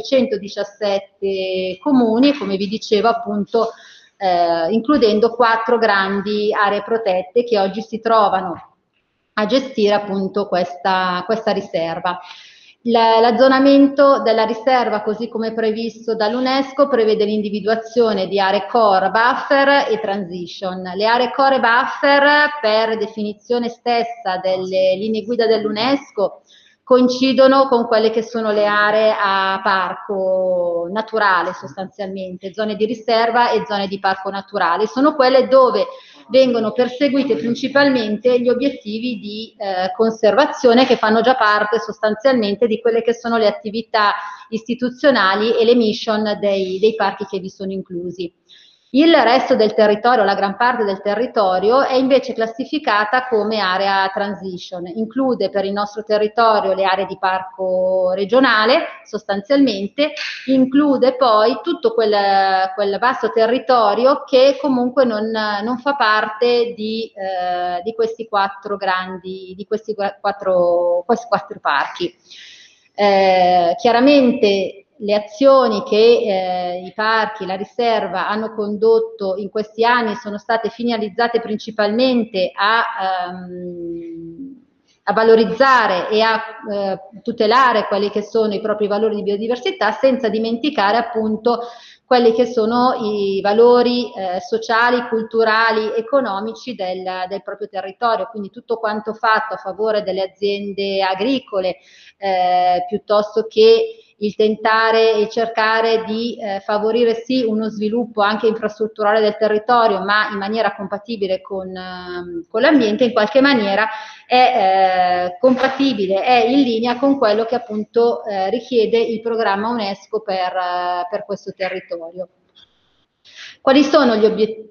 217 comuni, come vi dicevo appunto, includendo 4 grandi aree protette che oggi si trovano a gestire appunto questa riserva. L'azzonamento della riserva, così come previsto dall'UNESCO, prevede l'individuazione di aree core, buffer e transition. Le aree core e buffer, per definizione stessa delle linee guida dell'UNESCO, coincidono con quelle che sono le aree a parco naturale, sostanzialmente, zone di riserva e zone di parco naturale. Sono quelle dove vengono perseguite principalmente gli obiettivi di conservazione, che fanno già parte sostanzialmente di quelle che sono le attività istituzionali e le mission dei parchi che vi sono inclusi. Il resto del territorio, la gran parte del territorio, è invece classificata come area transition. Include per il nostro territorio le aree di parco regionale, sostanzialmente, include poi tutto quel vasto territorio che comunque non fa parte di questi quattro parchi. Chiaramente le azioni che i parchi, la riserva hanno condotto in questi anni sono state finalizzate principalmente a valorizzare e a tutelare quelli che sono i propri valori di biodiversità, senza dimenticare appunto quelli che sono i valori sociali, culturali, economici del proprio territorio. Quindi tutto quanto fatto a favore delle aziende agricole, piuttosto che il tentare e cercare di favorire sì uno sviluppo anche infrastrutturale del territorio, ma in maniera compatibile con l'ambiente, in qualche maniera è compatibile, è in linea con quello che appunto richiede il programma UNESCO per questo territorio. Quali sono gli obiettivi?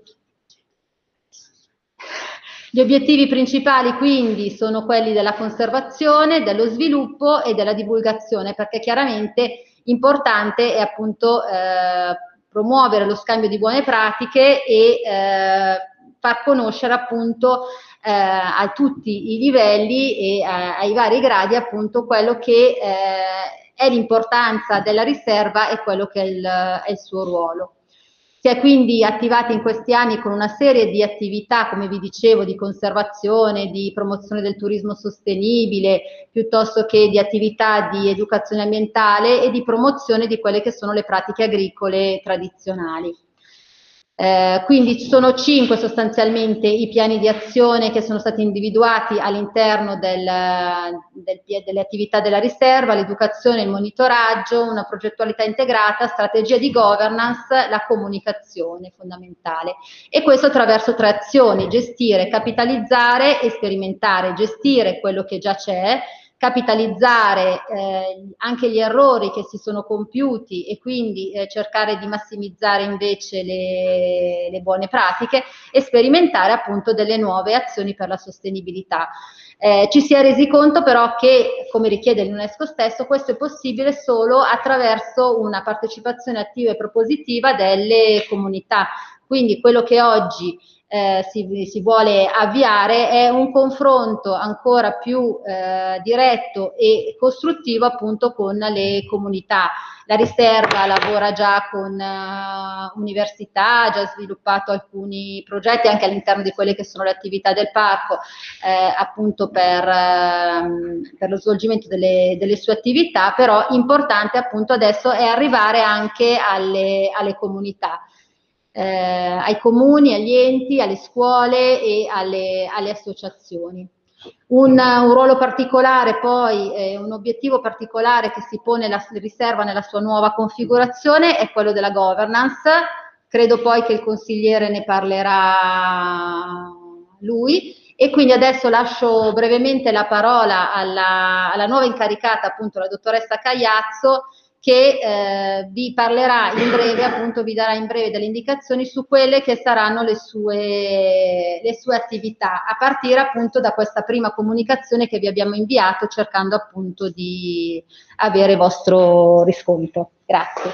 Gli obiettivi principali quindi sono quelli della conservazione, dello sviluppo e della divulgazione, perché chiaramente importante è appunto promuovere lo scambio di buone pratiche e far conoscere appunto a tutti i livelli e ai vari gradi appunto quello che è l'importanza della riserva e quello che è il suo ruolo. Si è quindi attivati in questi anni con una serie di attività, come vi dicevo, di conservazione, di promozione del turismo sostenibile, piuttosto che di attività di educazione ambientale e di promozione di quelle che sono le pratiche agricole tradizionali. Quindi ci sono 5 sostanzialmente i piani di azione che sono stati individuati all'interno delle attività della riserva: l'educazione, il monitoraggio, una progettualità integrata, strategia di governance, la comunicazione fondamentale. E questo attraverso 3 azioni: gestire, capitalizzare e sperimentare. Gestire quello che già c'è, capitalizzare anche gli errori che si sono compiuti e quindi cercare di massimizzare invece le buone pratiche, e sperimentare appunto delle nuove azioni per la sostenibilità. Ci si è resi conto però che, come richiede l'UNESCO stesso, questo è possibile solo attraverso una partecipazione attiva e propositiva delle comunità. Quindi quello che oggi si vuole avviare è un confronto ancora più diretto e costruttivo appunto con le comunità. La riserva lavora già con università, ha già sviluppato alcuni progetti anche all'interno di quelle che sono le attività del parco, appunto per lo svolgimento delle sue attività, però importante appunto adesso è arrivare anche alle comunità. Ai comuni, agli enti, alle scuole e alle associazioni. Un ruolo particolare poi, un obiettivo particolare che si pone la riserva nella sua nuova configurazione è quello della governance. Credo poi che il consigliere ne parlerà lui, e quindi adesso lascio brevemente la parola alla nuova incaricata, appunto la dottoressa Cagliazzo, che vi parlerà in breve, appunto vi darà in breve delle indicazioni su quelle che saranno le sue attività, a partire appunto da questa prima comunicazione che vi abbiamo inviato, cercando appunto di avere vostro riscontro. Grazie.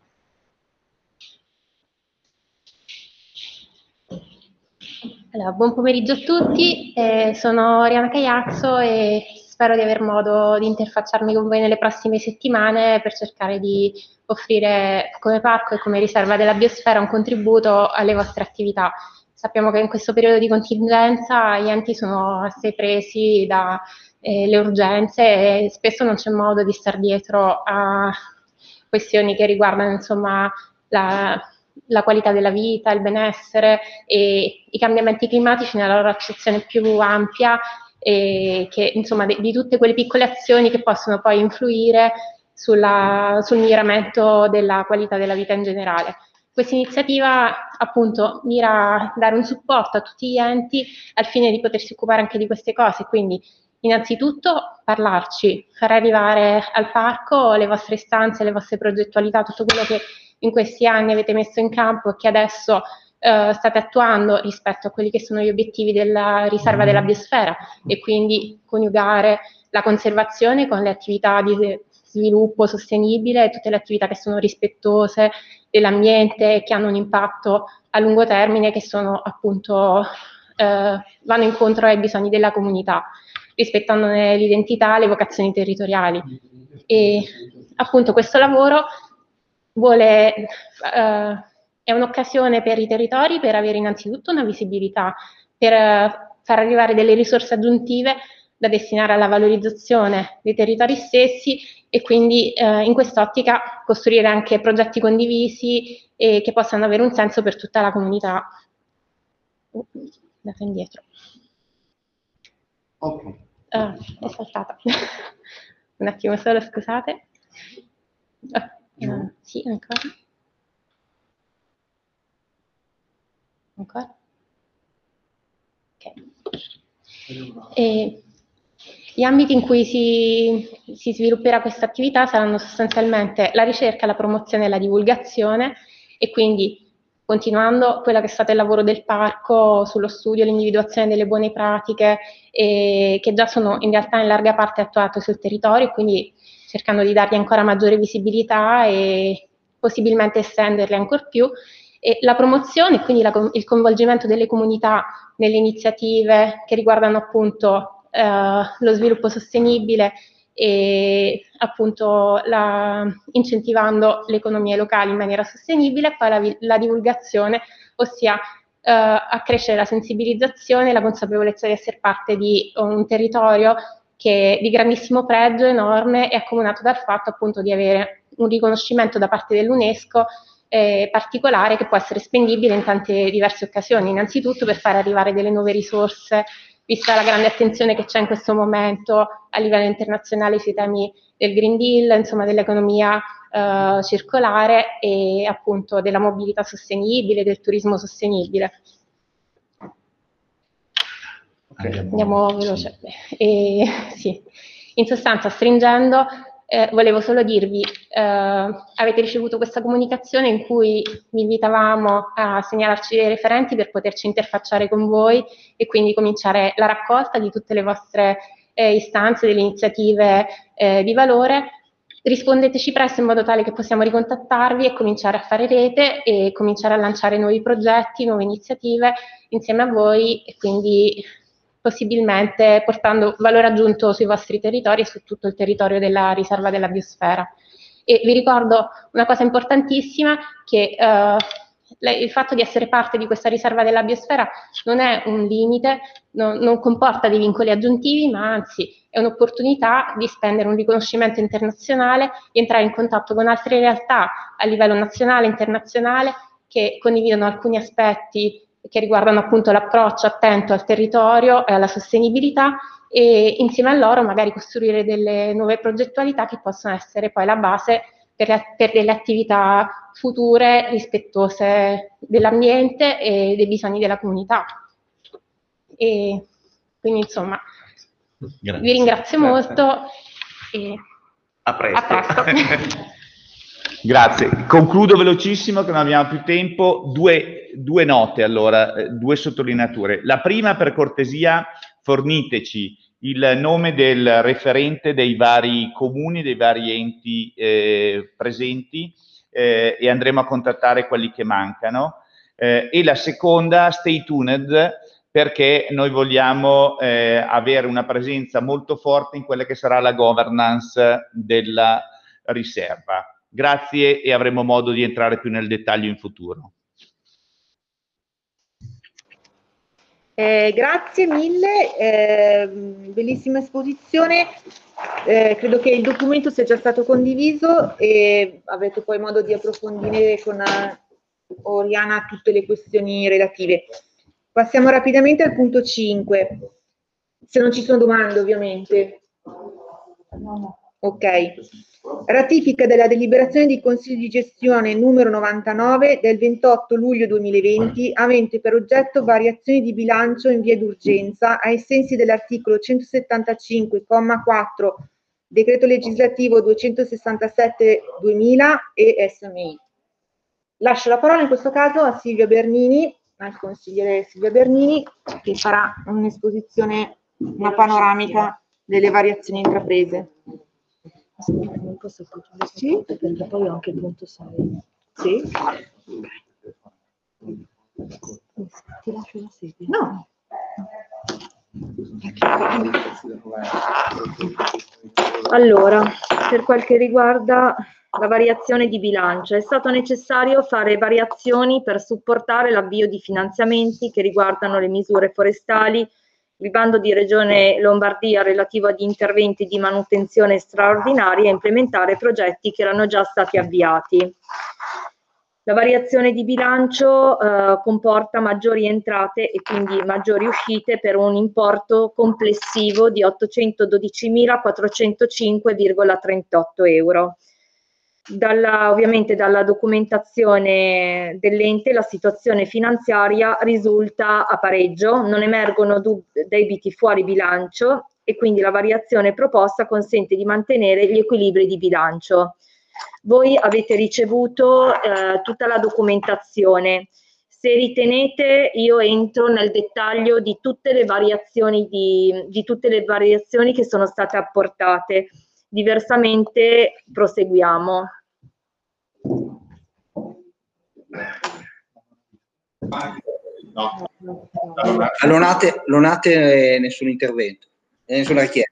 Allora, buon pomeriggio a tutti, sono Oriana Cagliazzo e spero di aver modo di interfacciarmi con voi nelle prossime settimane per cercare di offrire come parco e come riserva della biosfera un contributo alle vostre attività. Sappiamo che in questo periodo di contingenza gli enti sono assai presi dalle urgenze e spesso non c'è modo di star dietro a questioni che riguardano insomma la qualità della vita, il benessere e i cambiamenti climatici nella loro accezione più ampia, e che insomma di tutte quelle piccole azioni che possono poi influire sul miglioramento della qualità della vita in generale. Questa iniziativa appunto mira a dare un supporto a tutti gli enti al fine di potersi occupare anche di queste cose, quindi innanzitutto parlarci, far arrivare al parco le vostre istanze, le vostre progettualità, tutto quello che in questi anni avete messo in campo e che adesso state attuando rispetto a quelli che sono gli obiettivi della riserva della biosfera, e quindi coniugare la conservazione con le attività di sviluppo sostenibile e tutte le attività che sono rispettose dell'ambiente e che hanno un impatto a lungo termine, che sono appunto vanno incontro ai bisogni della comunità, rispettandone l'identità, le vocazioni territoriali. E appunto questo lavoro è un'occasione per i territori per avere innanzitutto una visibilità, per far arrivare delle risorse aggiuntive da destinare alla valorizzazione dei territori stessi, e quindi in quest'ottica costruire anche progetti condivisi e che possano avere un senso per tutta la comunità. Andata indietro. Ok. È saltata. Un attimo solo, scusate. Sì, ancora. Ancora? Ok. E gli ambiti in cui si svilupperà questa attività saranno sostanzialmente la ricerca, la promozione e la divulgazione, e quindi continuando quello che è stato il lavoro del parco sullo studio e l'individuazione delle buone pratiche, che già sono in realtà in larga parte attuate sul territorio, quindi cercando di dargli ancora maggiore visibilità e possibilmente estenderle ancor più, e la promozione, quindi il coinvolgimento delle comunità nelle iniziative che riguardano appunto lo sviluppo sostenibile e appunto incentivando le economie locali in maniera sostenibile, e poi la divulgazione, ossia accrescere la sensibilizzazione e la consapevolezza di essere parte di un territorio che è di grandissimo pregio, enorme, e accomunato dal fatto appunto di avere un riconoscimento da parte dell'UNESCO particolare che può essere spendibile in tante diverse occasioni. Innanzitutto per far arrivare delle nuove risorse, vista la grande attenzione che c'è in questo momento a livello internazionale sui temi del Green Deal, insomma dell'economia circolare e appunto della mobilità sostenibile, del turismo sostenibile. Andiamo veloce. Sì. In sostanza, stringendo, volevo solo dirvi, avete ricevuto questa comunicazione in cui vi invitavamo a segnalarci dei referenti per poterci interfacciare con voi e quindi cominciare la raccolta di tutte le vostre istanze, delle iniziative di valore. Rispondeteci presto in modo tale che possiamo ricontattarvi e cominciare a fare rete e cominciare a lanciare nuovi progetti, nuove iniziative insieme a voi e quindi possibilmente portando valore aggiunto sui vostri territori e su tutto il territorio della riserva della biosfera. E vi ricordo una cosa importantissima, che il fatto di essere parte di questa riserva della biosfera non è un limite, non comporta dei vincoli aggiuntivi, ma anzi è un'opportunità di spendere un riconoscimento internazionale, di entrare in contatto con altre realtà a livello nazionale e internazionale che condividono alcuni aspetti che riguardano appunto l'approccio attento al territorio e alla sostenibilità e insieme a loro magari costruire delle nuove progettualità che possono essere poi la base per delle attività future rispettose dell'ambiente e dei bisogni della comunità. E quindi insomma vi ringrazio molto e a presto. A presto. Grazie. Concludo velocissimo che non abbiamo più tempo. Due note allora, due sottolineature. La prima, per cortesia, forniteci il nome del referente dei vari comuni, dei vari enti presenti e andremo a contattare quelli che mancano. E la seconda, stay tuned, perché noi vogliamo avere una presenza molto forte in quella che sarà la governance della riserva. Grazie e avremo modo di entrare più nel dettaglio in futuro. Grazie mille, bellissima esposizione. Credo che il documento sia già stato condiviso e avrete poi modo di approfondire con Oriana tutte le questioni relative. Passiamo rapidamente al punto 5, se non ci sono domande ovviamente. Ok. Ratifica della deliberazione di Consiglio di gestione numero 99 del 28 luglio 2020 avente per oggetto variazioni di bilancio in via d'urgenza ai sensi dell'articolo 175,4 decreto legislativo 267/2000 e SMI. Lascio la parola in questo caso a Silvia Bernini, al consigliere Silvia Bernini, che farà un'esposizione, una panoramica delle variazioni intraprese. Non posso appoggiare sì, perché poi ho anche il punto 6. Sì. Ti lascio la sedia? No. Allora, per quel che riguarda la variazione di bilancio, è stato necessario fare variazioni per supportare l'avvio di finanziamenti che riguardano le misure forestali, il bando di Regione Lombardia relativo ad interventi di manutenzione straordinaria e implementare progetti che erano già stati avviati. La variazione di bilancio comporta maggiori entrate e quindi maggiori uscite per un importo complessivo di 812.405,38 euro. Ovviamente dalla documentazione dell'ente la situazione finanziaria risulta a pareggio, non emergono debiti fuori bilancio e quindi la variazione proposta consente di mantenere gli equilibri di bilancio. Voi avete ricevuto tutta la documentazione. Se ritenete, io entro nel dettaglio di tutte le variazioni di tutte le variazioni che sono state apportate. Diversamente proseguiamo. L'onate nessun intervento, nessuna richiesta.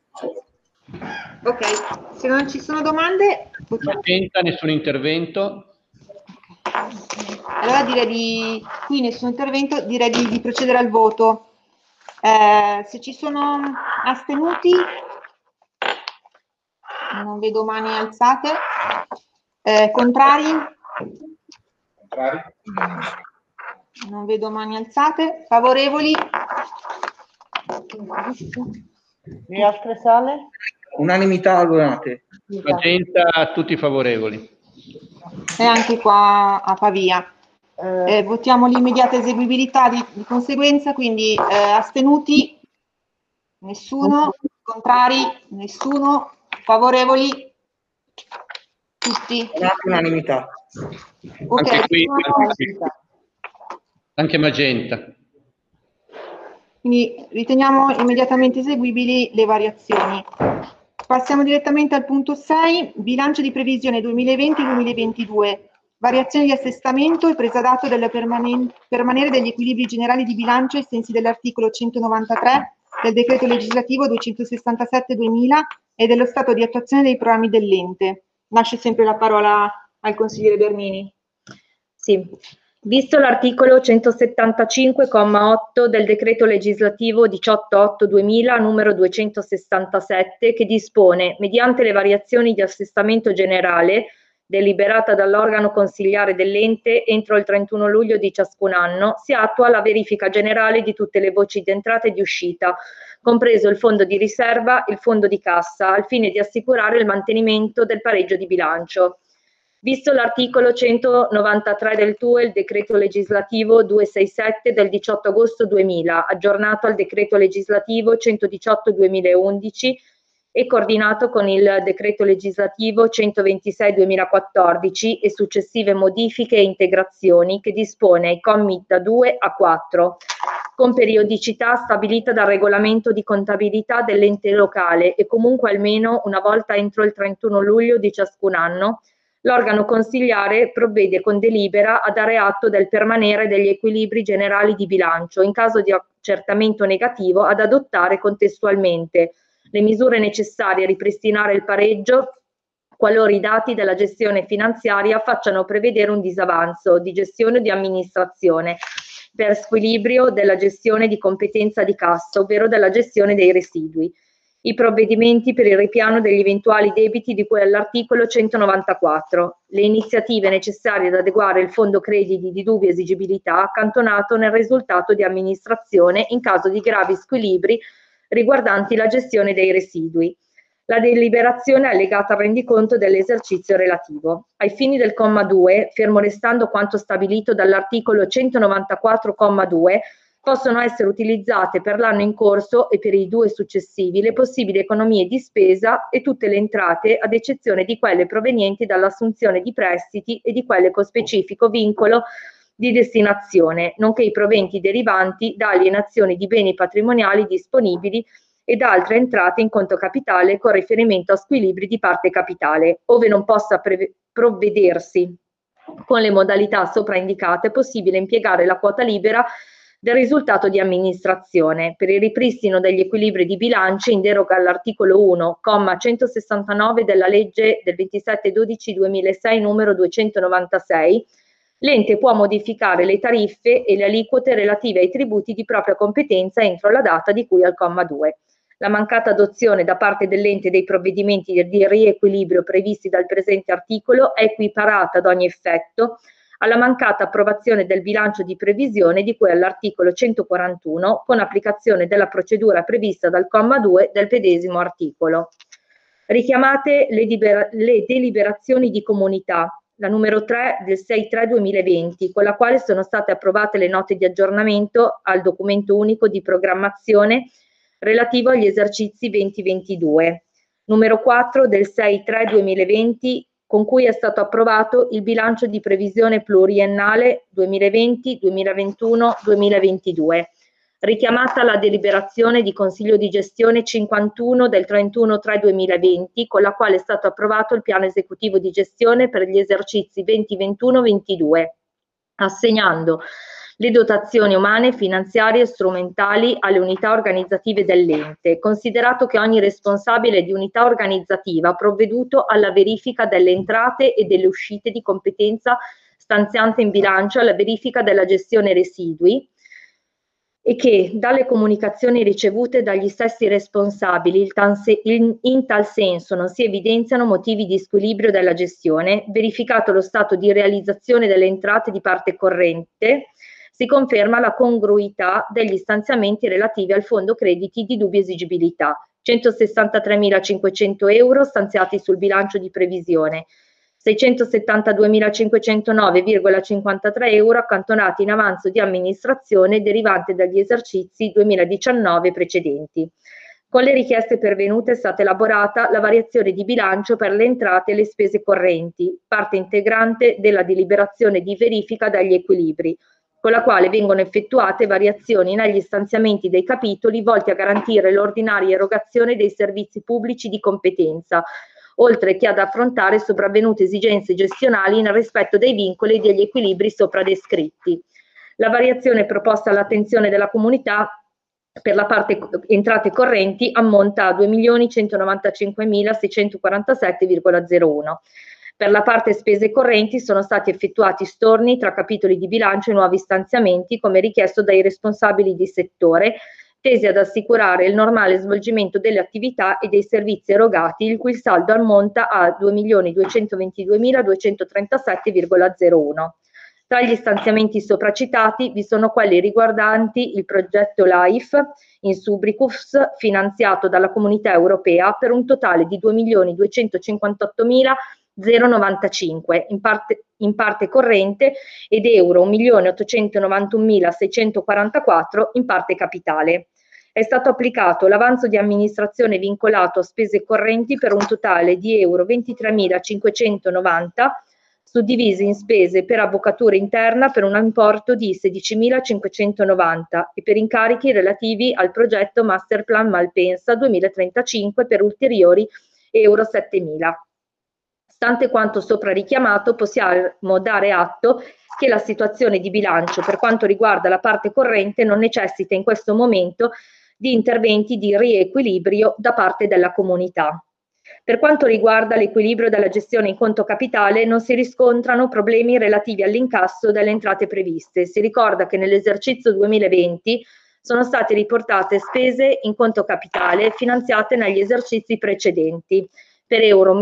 Ok, se non ci sono domande... Attenta, nessun intervento. Allora direi qui nessun intervento, direi di procedere al voto. Se ci sono astenuti... Non vedo mani alzate. Contrari? Contrari? Non vedo mani alzate. Favorevoli? Le altre sale? Unanimità all'Onate. Magenta, tutti favorevoli. E anche qua a Pavia. Votiamo l'immediata eseguibilità di conseguenza, quindi astenuti? Nessuno? Contrari? Nessuno? Favorevoli? Tutti? Unanimità. Ok, Anche qui, anche Magenta. quindi riteniamo immediatamente eseguibili le variazioni. Passiamo direttamente al punto 6, bilancio di previsione 2020-2022, variazioni di assestamento e presa d'atto del permanere degli equilibri generali di bilancio ai sensi dell'articolo 193 del decreto legislativo 267-2000 e dello stato di attuazione dei programmi dell'ente. Lascio sempre la parola al consigliere Bernini. Sì. Visto l'articolo 175,8 del decreto legislativo 18/8/2000 numero 267 che dispone, mediante le variazioni di assestamento generale deliberata dall'organo consigliare dell'ente entro il 31 luglio di ciascun anno, si attua la verifica generale di tutte le voci di entrata e di uscita, compreso il fondo di riserva, il fondo di cassa, al fine di assicurare il mantenimento del pareggio di bilancio. Visto l'articolo 193 del TUE, il decreto legislativo 267 del 18 agosto 2000, aggiornato al decreto legislativo 118/2011 e coordinato con il decreto legislativo 126/2014 e successive modifiche e integrazioni che dispone ai commi da 2 a 4, con periodicità stabilita dal regolamento di contabilità dell'ente locale e comunque almeno una volta entro il 31 luglio di ciascun anno, l'organo consigliare provvede con delibera a dare atto del permanere degli equilibri generali di bilancio, in caso di accertamento negativo ad adottare contestualmente le misure necessarie a ripristinare il pareggio qualora i dati della gestione finanziaria facciano prevedere un disavanzo di gestione o di amministrazione per squilibrio della gestione di competenza di cassa, ovvero della gestione dei residui. I provvedimenti per il ripiano degli eventuali debiti di cui all'articolo 194, le iniziative necessarie ad adeguare il fondo crediti di dubbia esigibilità accantonato nel risultato di amministrazione in caso di gravi squilibri riguardanti la gestione dei residui. La deliberazione è allegata al rendiconto dell'esercizio relativo. Ai fini del comma 2, fermo restando quanto stabilito dall'articolo 194,2, possono essere utilizzate per l'anno in corso e per i 2 successivi le possibili economie di spesa e tutte le entrate, ad eccezione di quelle provenienti dall'assunzione di prestiti e di quelle con specifico vincolo di destinazione, nonché i proventi derivanti da alienazioni di beni patrimoniali disponibili e da altre entrate in conto capitale con riferimento a squilibri di parte capitale, ove non possa provvedersi con le modalità sopra indicate, è possibile impiegare la quota libera del risultato di amministrazione per il ripristino degli equilibri di bilancio in deroga all'articolo 1, comma 169 della legge del 27/12/2006 numero 296. L'ente può modificare le tariffe e le aliquote relative ai tributi di propria competenza entro la data di cui al comma 2. La mancata adozione da parte dell'ente dei provvedimenti di riequilibrio previsti dal presente articolo è equiparata ad ogni effetto alla mancata approvazione del bilancio di previsione di cui all'articolo 141 con applicazione della procedura prevista dal comma 2 del medesimo articolo. Richiamate le deliberazioni di comunità, la numero 3 del 6/3/2020, con la quale sono state approvate le note di aggiornamento al documento unico di programmazione relativo agli esercizi 2022, numero 4 del 6/3/2020, con cui è stato approvato il bilancio di previsione pluriennale 2020-2021-2022. Richiamata la deliberazione di Consiglio di gestione 51 del 31/3/2020, con la quale è stato approvato il piano esecutivo di gestione per gli esercizi 2021-22, assegnando le dotazioni umane, finanziarie e strumentali alle unità organizzative dell'ente, considerato che ogni responsabile di unità organizzativa ha provveduto alla verifica delle entrate e delle uscite di competenza stanziante in bilancio, alla verifica della gestione residui, e che dalle comunicazioni ricevute dagli stessi responsabili in tal senso non si evidenziano motivi di squilibrio della gestione, verificato lo stato di realizzazione delle entrate di parte corrente, si conferma la congruità degli stanziamenti relativi al fondo crediti di dubbia esigibilità, 163.500 euro stanziati sul bilancio di previsione, 672.509,53 euro accantonati in avanzo di amministrazione derivante dagli esercizi 2019 precedenti. Con le richieste pervenute è stata elaborata la variazione di bilancio per le entrate e le spese correnti, parte integrante della deliberazione di verifica dagli equilibri, con la quale vengono effettuate variazioni negli stanziamenti dei capitoli volti a garantire l'ordinaria erogazione dei servizi pubblici di competenza, oltre che ad affrontare sopravvenute esigenze gestionali nel rispetto dei vincoli e degli equilibri sopra descritti. La variazione proposta all'attenzione della comunità per la parte entrate correnti ammonta a 2.195.647,01. Per la parte spese correnti sono stati effettuati storni tra capitoli di bilancio e nuovi stanziamenti, come richiesto dai responsabili di settore, tesi ad assicurare il normale svolgimento delle attività e dei servizi erogati, il cui saldo ammonta a 2.222.237,01. Tra gli stanziamenti sopracitati vi sono quelli riguardanti il progetto LIFE in Subricus, finanziato dalla Comunità Europea per un totale di 2.258.095 in parte corrente ed euro 1.891.644 in parte capitale. È stato applicato l'avanzo di amministrazione vincolato a spese correnti per un totale di euro 23.590, suddivisi in spese per avvocatura interna per un importo di 16.590 e per incarichi relativi al progetto Masterplan Malpensa 2035 per ulteriori euro 7.000. Stante quanto sopra richiamato, possiamo dare atto che la situazione di bilancio per quanto riguarda la parte corrente non necessita in questo momento di interventi di riequilibrio da parte della comunità. Per quanto riguarda l'equilibrio della gestione in conto capitale, non si riscontrano problemi relativi all'incasso delle entrate previste. Si ricorda che nell'esercizio 2020 sono state riportate spese in conto capitale finanziate negli esercizi precedenti per euro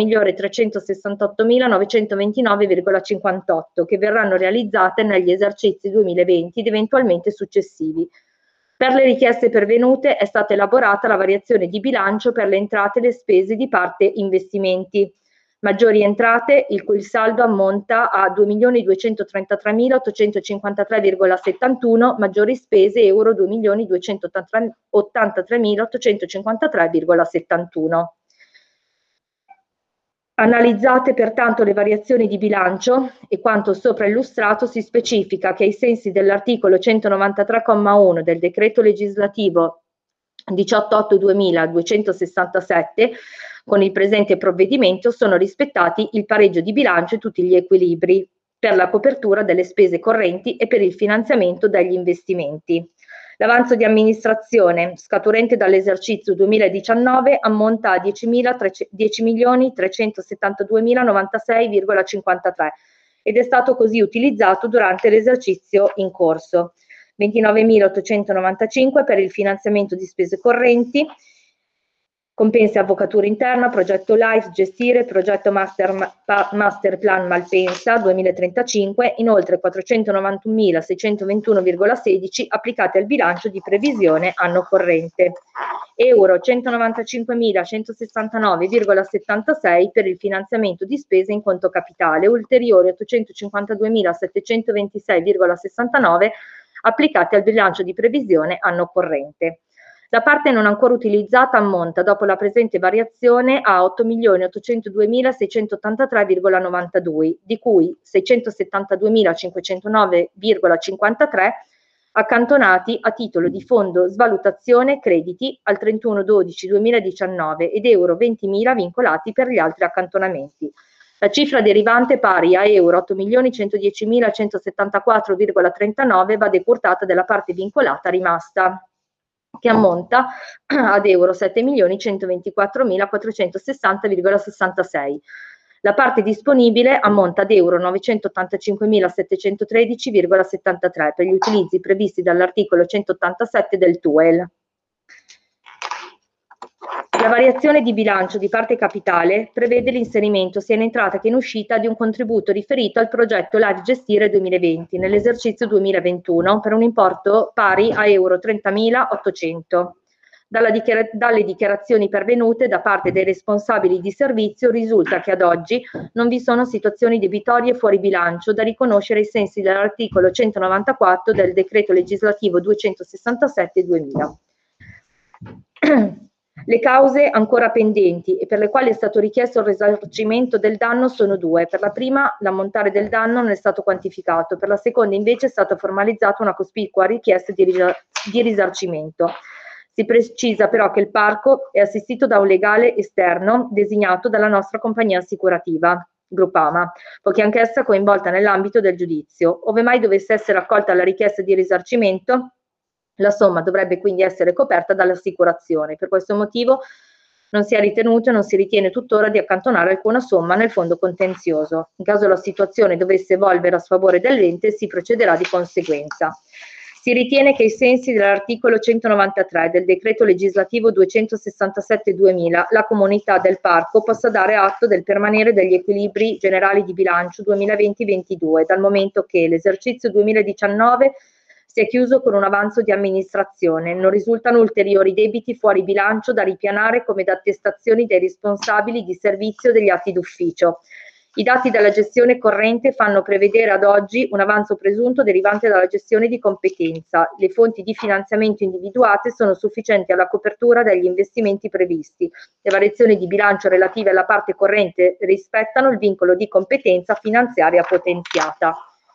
1.368.929,58 che verranno realizzate negli esercizi 2020 ed eventualmente successivi. Per le richieste pervenute è stata elaborata la variazione di bilancio per le entrate e le spese di parte investimenti. Maggiori entrate, il cui saldo ammonta a 2.233.853,71, maggiori spese euro 2.283.853,71. Analizzate pertanto le variazioni di bilancio e quanto sopra illustrato, si specifica che ai sensi dell'articolo 193,1 del decreto legislativo 18/8/2000-267, con il presente provvedimento sono rispettati il pareggio di bilancio e tutti gli equilibri per la copertura delle spese correnti e per il finanziamento degli investimenti. L'avanzo di amministrazione scaturente dall'esercizio 2019 ammonta a 10.372.096,53 ed è stato così utilizzato durante l'esercizio in corso. 29.895 per il finanziamento di spese correnti, compensi avvocatura interna, progetto LIFE, gestire, progetto Masterplan Malpensa 2035, inoltre 491.621,16 applicati al bilancio di previsione anno corrente, euro 195.169,76 per il finanziamento di spese in conto capitale, ulteriori 852.726,69 applicati al bilancio di previsione anno corrente. La parte non ancora utilizzata ammonta, dopo la presente variazione, a 8.802.683,92, di cui 672.509,53 accantonati a titolo di fondo svalutazione crediti al 31/12/2019 ed euro 20.000 vincolati per gli altri accantonamenti. La cifra derivante pari a euro 8.110.174,39 va decurtata della parte vincolata rimasta, che ammonta ad euro 7.124.460,66. La parte disponibile ammonta ad euro 985.713,73 per gli utilizzi previsti dall'articolo 187 del TUEL. La variazione di bilancio di parte capitale prevede l'inserimento sia in entrata che in uscita di un contributo riferito al progetto Live Gestire 2020 nell'esercizio 2021 per un importo pari a euro 30.800. Dalle dichiarazioni pervenute da parte dei responsabili di servizio risulta che ad oggi non vi sono situazioni debitorie fuori bilancio da riconoscere ai sensi dell'articolo 194 del decreto legislativo 267/2000. Le cause ancora pendenti e per le quali è stato richiesto il risarcimento del danno sono due. Per la prima, l'ammontare del danno non è stato quantificato, per la seconda invece è stata formalizzata una cospicua richiesta di risarcimento. Si precisa però che il parco è assistito da un legale esterno designato dalla nostra compagnia assicurativa, Groupama, poiché anch'essa coinvolta nell'ambito del giudizio. Ove mai dovesse essere accolta la richiesta di risarcimento, la somma dovrebbe quindi essere coperta dall'assicurazione. Per questo motivo non si è ritenuto e non si ritiene tuttora di accantonare alcuna somma nel fondo contenzioso. In caso la situazione dovesse evolvere a sfavore dell'ente, si procederà di conseguenza. Si ritiene che ai sensi dell'articolo 193 del decreto legislativo 267/2000 la comunità del parco possa dare atto del permanere degli equilibri generali di bilancio 2020-22, dal momento che l'esercizio 2019 si è chiuso con un avanzo di amministrazione, non risultano ulteriori debiti fuori bilancio da ripianare come da attestazioni dei responsabili di servizio degli atti d'ufficio. I dati della gestione corrente fanno prevedere ad oggi un avanzo presunto derivante dalla gestione di competenza. Le fonti di finanziamento individuate sono sufficienti alla copertura degli investimenti previsti. Le variazioni di bilancio relative alla parte corrente rispettano il vincolo di competenza finanziaria potenziata.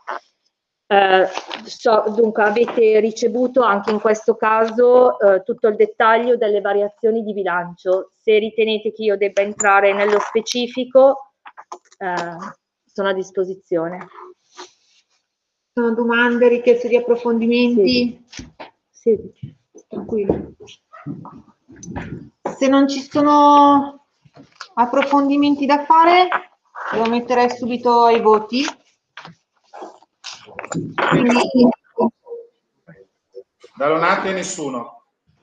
Dunque avete ricevuto anche in questo caso tutto il dettaglio delle variazioni di bilancio. Se ritenete che io debba entrare nello specifico, sono a disposizione. Sono domande, richieste di approfondimenti? Sì. Tranquillo. Se non ci sono approfondimenti da fare, lo metterei subito ai voti. Quindi... Dall'Onate nessuno.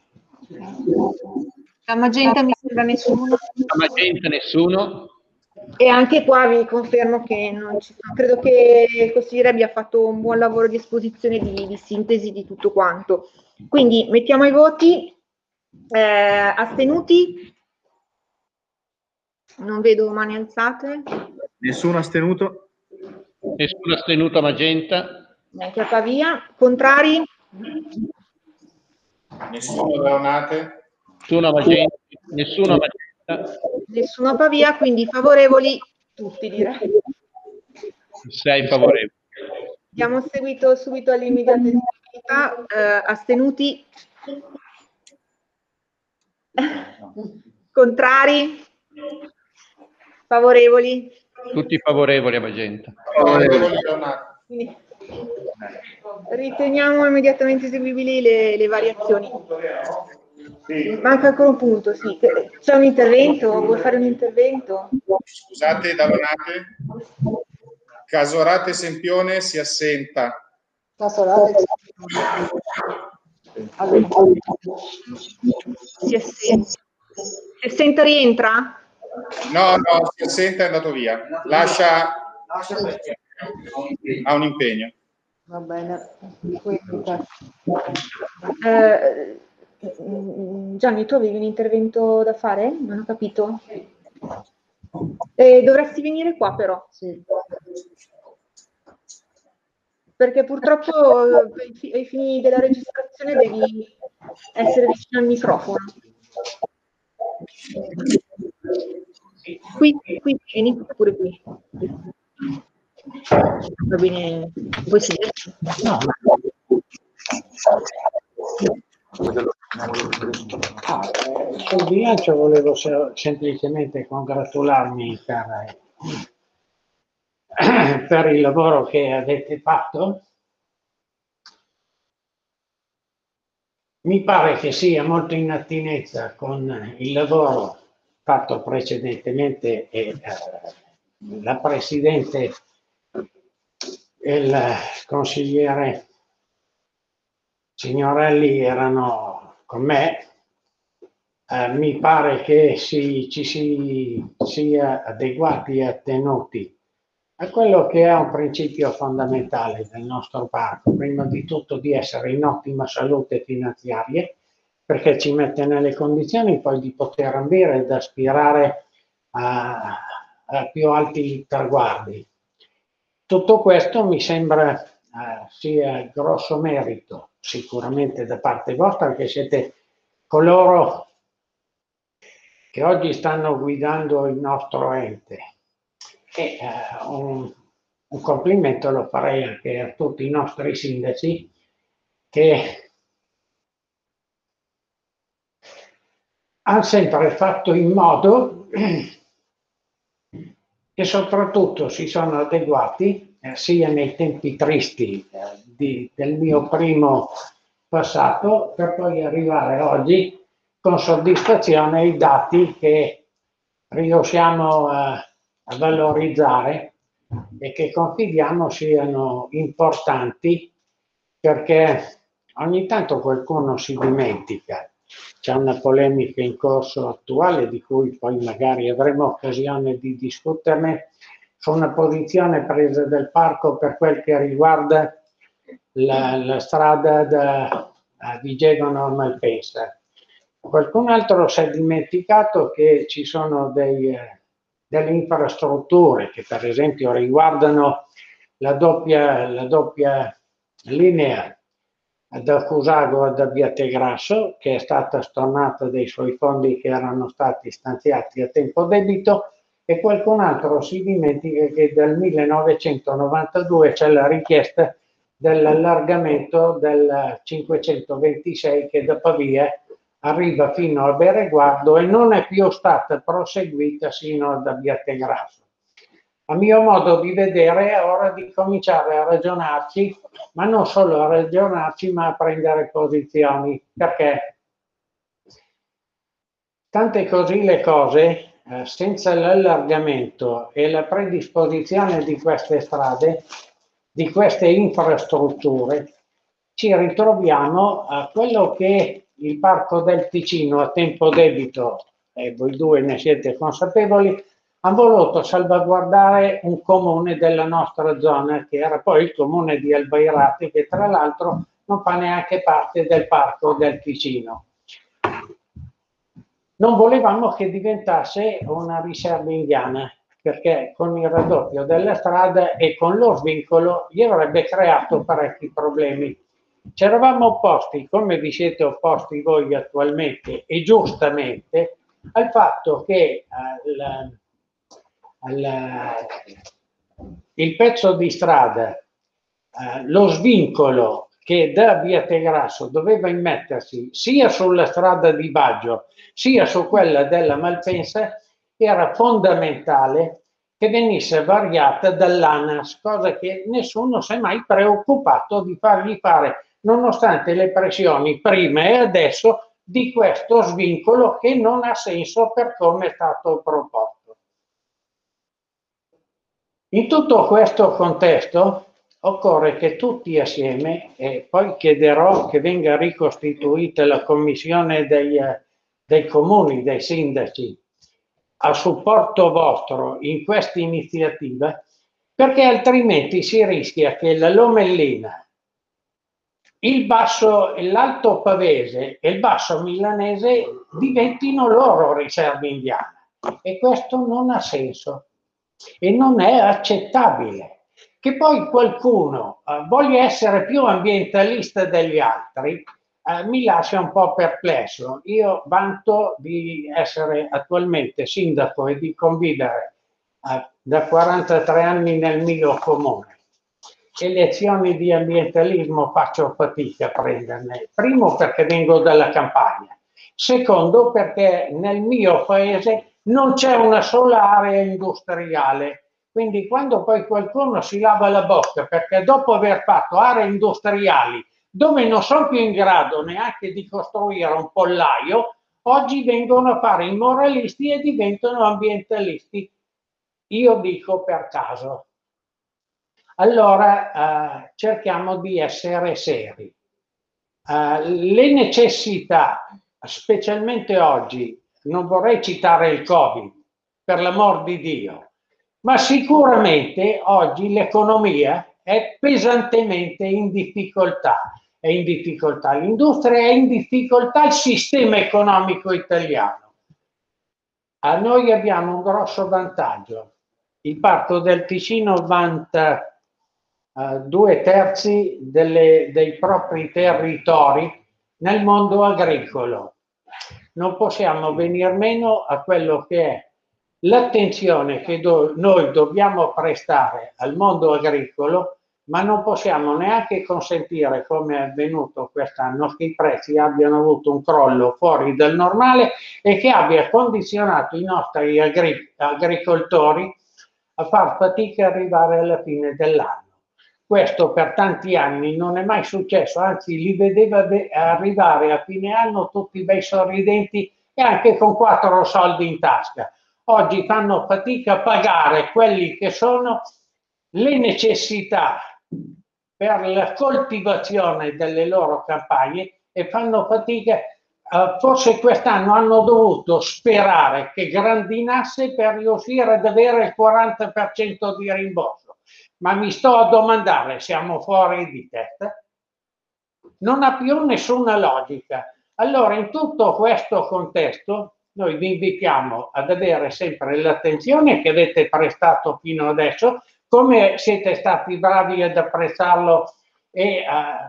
Da Magenta mi sembra nessuno. Da Magenta nessuno. E anche qua vi confermo che non ci sono. Credo che il consigliere abbia fatto un buon lavoro di esposizione, di sintesi di tutto quanto. Quindi mettiamo i voti. Astenuti? Non vedo mani alzate. Nessuno astenuto? Nessuno astenuto a Magenta? Neanche a Pavia. Contrari? Nessuno Dall'Onate? Nessuno a Magenta? Nessuno a Magenta? Nessuno a Pavia, quindi favorevoli tutti, direi. 6 favorevoli. Diamo seguito subito all'immediata eseguibilità. Astenuti? Contrari? Favorevoli? Tutti favorevoli a Magenta. Favorevoli Dall'Onate. Quindi riteniamo immediatamente eseguibili le variazioni. Manca ancora un punto, sì. C'è un intervento? Vuoi fare un intervento? Scusate, Dall'Onate. Casorate Sempione si assenta. Casorate. Allora. Si assenta. Si assenta, rientra? No, si assenta, è andato via. Lascia ha un impegno. Va bene. Gianni, tu avevi un intervento da fare? Non ho capito. Dovresti venire qua però. Sì. Perché purtroppo ai fini della registrazione devi essere vicino al microfono. Qui, vieni pure qui. Va bene, vuoi sederti? No. Sul bilancio volevo semplicemente congratularmi per il lavoro che avete fatto. Mi pare che sia molto in attinenza con il lavoro fatto precedentemente e la Presidente e il consigliere Signorelli erano con me, mi pare che ci si sia adeguati e attenuti a quello che è un principio fondamentale del nostro parco, prima di tutto di essere in ottima salute finanziaria, perché ci mette nelle condizioni poi di poter ambire ed aspirare a più alti traguardi. Tutto questo mi sembra sia grosso merito, sicuramente da parte vostra, che siete coloro che oggi stanno guidando il nostro ente. E un complimento lo farei anche a tutti i nostri sindaci che hanno sempre fatto in modo e soprattutto si sono adeguati sia nei tempi tristi del mio primo passato, per poi arrivare oggi con soddisfazione ai dati che riusciamo a valorizzare e che confidiamo siano importanti, perché ogni tanto qualcuno si dimentica. C'è una polemica in corso attuale di cui poi magari avremo occasione di discuterne, su una posizione presa del parco per quel che riguarda la strada da Vigevano a Malpensa. Qualcun altro si è dimenticato che ci sono delle infrastrutture che per esempio riguardano la doppia linea da Cusago ad Abbiategrasso, che è stata stornata dei suoi fondi che erano stati stanziati a tempo debito, e qualcun altro si dimentica che dal 1992 c'è la richiesta dell'allargamento del 526 che da Pavia arriva fino a Bereguardo e non è più stata proseguita sino ad Abbiategrasso. A mio modo di vedere è ora di cominciare a ragionarci, ma non solo a ragionarci, ma a prendere posizioni, perché tante così le cose, senza l'allargamento e la predisposizione di queste strade, di queste infrastrutture, ci ritroviamo a quello che il Parco del Ticino a tempo debito, e voi due ne siete consapevoli, hanno voluto salvaguardare un comune della nostra zona, che era poi il comune di Albairate, che tra l'altro non fa neanche parte del Parco del Ticino. Non volevamo che diventasse una riserva indiana, perché con il raddoppio della strada e con lo svincolo gli avrebbe creato parecchi problemi. Ci eravamo opposti, come vi siete opposti voi attualmente, e giustamente, al fatto che il pezzo di strada, lo svincolo che da Abbiategrasso doveva immettersi sia sulla strada di Baggio sia su quella della Malpensa, era fondamentale che venisse variata dall'ANAS, cosa che nessuno si è mai preoccupato di fargli fare, nonostante le pressioni prima e adesso di questo svincolo che non ha senso per come è stato proposto. In tutto questo contesto occorre che tutti assieme, e poi chiederò che venga ricostituita la commissione dei comuni, dei sindaci, a supporto vostro in questa iniziativa, perché altrimenti si rischia che la Lomellina, l'Alto Pavese e il Basso Milanese diventino loro riserve indiane, e questo non ha senso e non è accettabile. Che poi qualcuno voglia essere più ambientalista degli altri mi lascia un po' perplesso. Io vanto di essere attualmente sindaco e di convivere da 43 anni nel mio comune. E lezioni di ambientalismo faccio fatica a prenderne. Primo perché vengo dalla campagna, secondo perché nel mio paese non c'è una sola area industriale. Quindi quando poi qualcuno si lava la bocca perché dopo aver fatto aree industriali dove non sono più in grado neanche di costruire un pollaio, oggi vengono a fare i moralisti e diventano ambientalisti. io dico per caso. Allora cerchiamo di essere seri. Le necessità, specialmente oggi, non vorrei citare il Covid, per l'amor di Dio, ma sicuramente oggi l'economia è pesantemente in difficoltà. È in difficoltà l'industria, è in difficoltà il sistema economico italiano. A noi abbiamo un grosso vantaggio. Il Parco del Ticino vanta 2/3 dei propri territori nel mondo agricolo. Non possiamo venir meno a quello che è l'attenzione che noi dobbiamo prestare al mondo agricolo, ma non possiamo neanche consentire, come è avvenuto quest'anno, che i prezzi abbiano avuto un crollo fuori dal normale e che abbia condizionato i nostri agricoltori a far fatica ad arrivare alla fine dell'anno. Questo per tanti anni non è mai successo, anzi li vedeva arrivare a fine anno tutti bei sorridenti e anche con 4 soldi in tasca. Oggi fanno fatica a pagare quelli che sono le necessità per la coltivazione delle loro campagne e fanno fatica. Forse quest'anno hanno dovuto sperare che grandinasse per riuscire ad avere il 40% di rimborso. Ma mi sto a domandare, siamo fuori di testa? Non ha più nessuna logica. Allora, in tutto questo contesto, noi vi invitiamo ad avere sempre l'attenzione che avete prestato fino adesso, come siete stati bravi ad apprezzarlo e a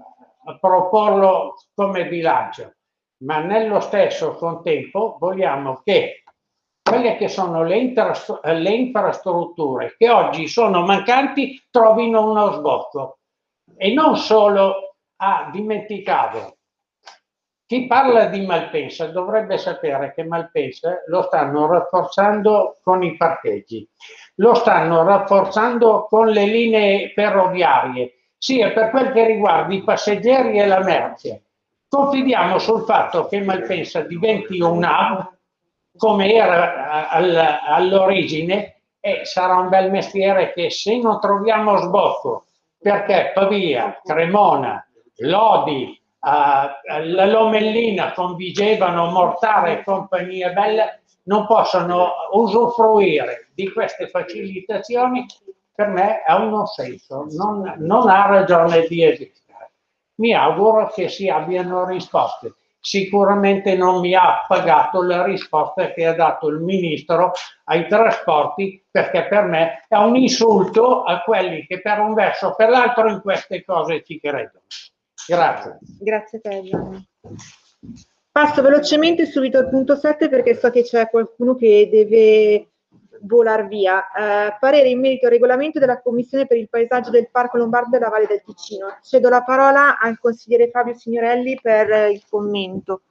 proporlo come bilancio. Ma nello stesso contempo vogliamo che quelle che sono le infrastrutture che oggi sono mancanti trovino uno sbocco. E non solo, dimenticavo, chi parla di Malpensa dovrebbe sapere che Malpensa lo stanno rafforzando con i parcheggi, lo stanno rafforzando con le linee ferroviarie, sia per quel che riguarda i passeggeri e la merce. Confidiamo sul fatto che Malpensa diventi un hub, come era all'origine, e sarà un bel mestiere che se non troviamo sbocco, perché Pavia, Cremona, Lodi, la Lomellina con Vigevano, Mortara e compagnia bella non possono usufruire di queste facilitazioni, per me ha un senso, non ha ragione di esistere. Mi auguro che si abbiano risposte. Sicuramente non mi ha pagato la risposta che ha dato il ministro ai trasporti, perché per me è un insulto a quelli che per un verso o per l'altro in queste cose ci credono. Grazie. Grazie a te, Gianni. Passo velocemente subito al punto 7 perché so che c'è qualcuno che deve volar via. Parere in merito al regolamento della Commissione per il paesaggio del Parco Lombardo della Valle del Ticino. Cedo la parola al consigliere Fabio Signorelli per il commento.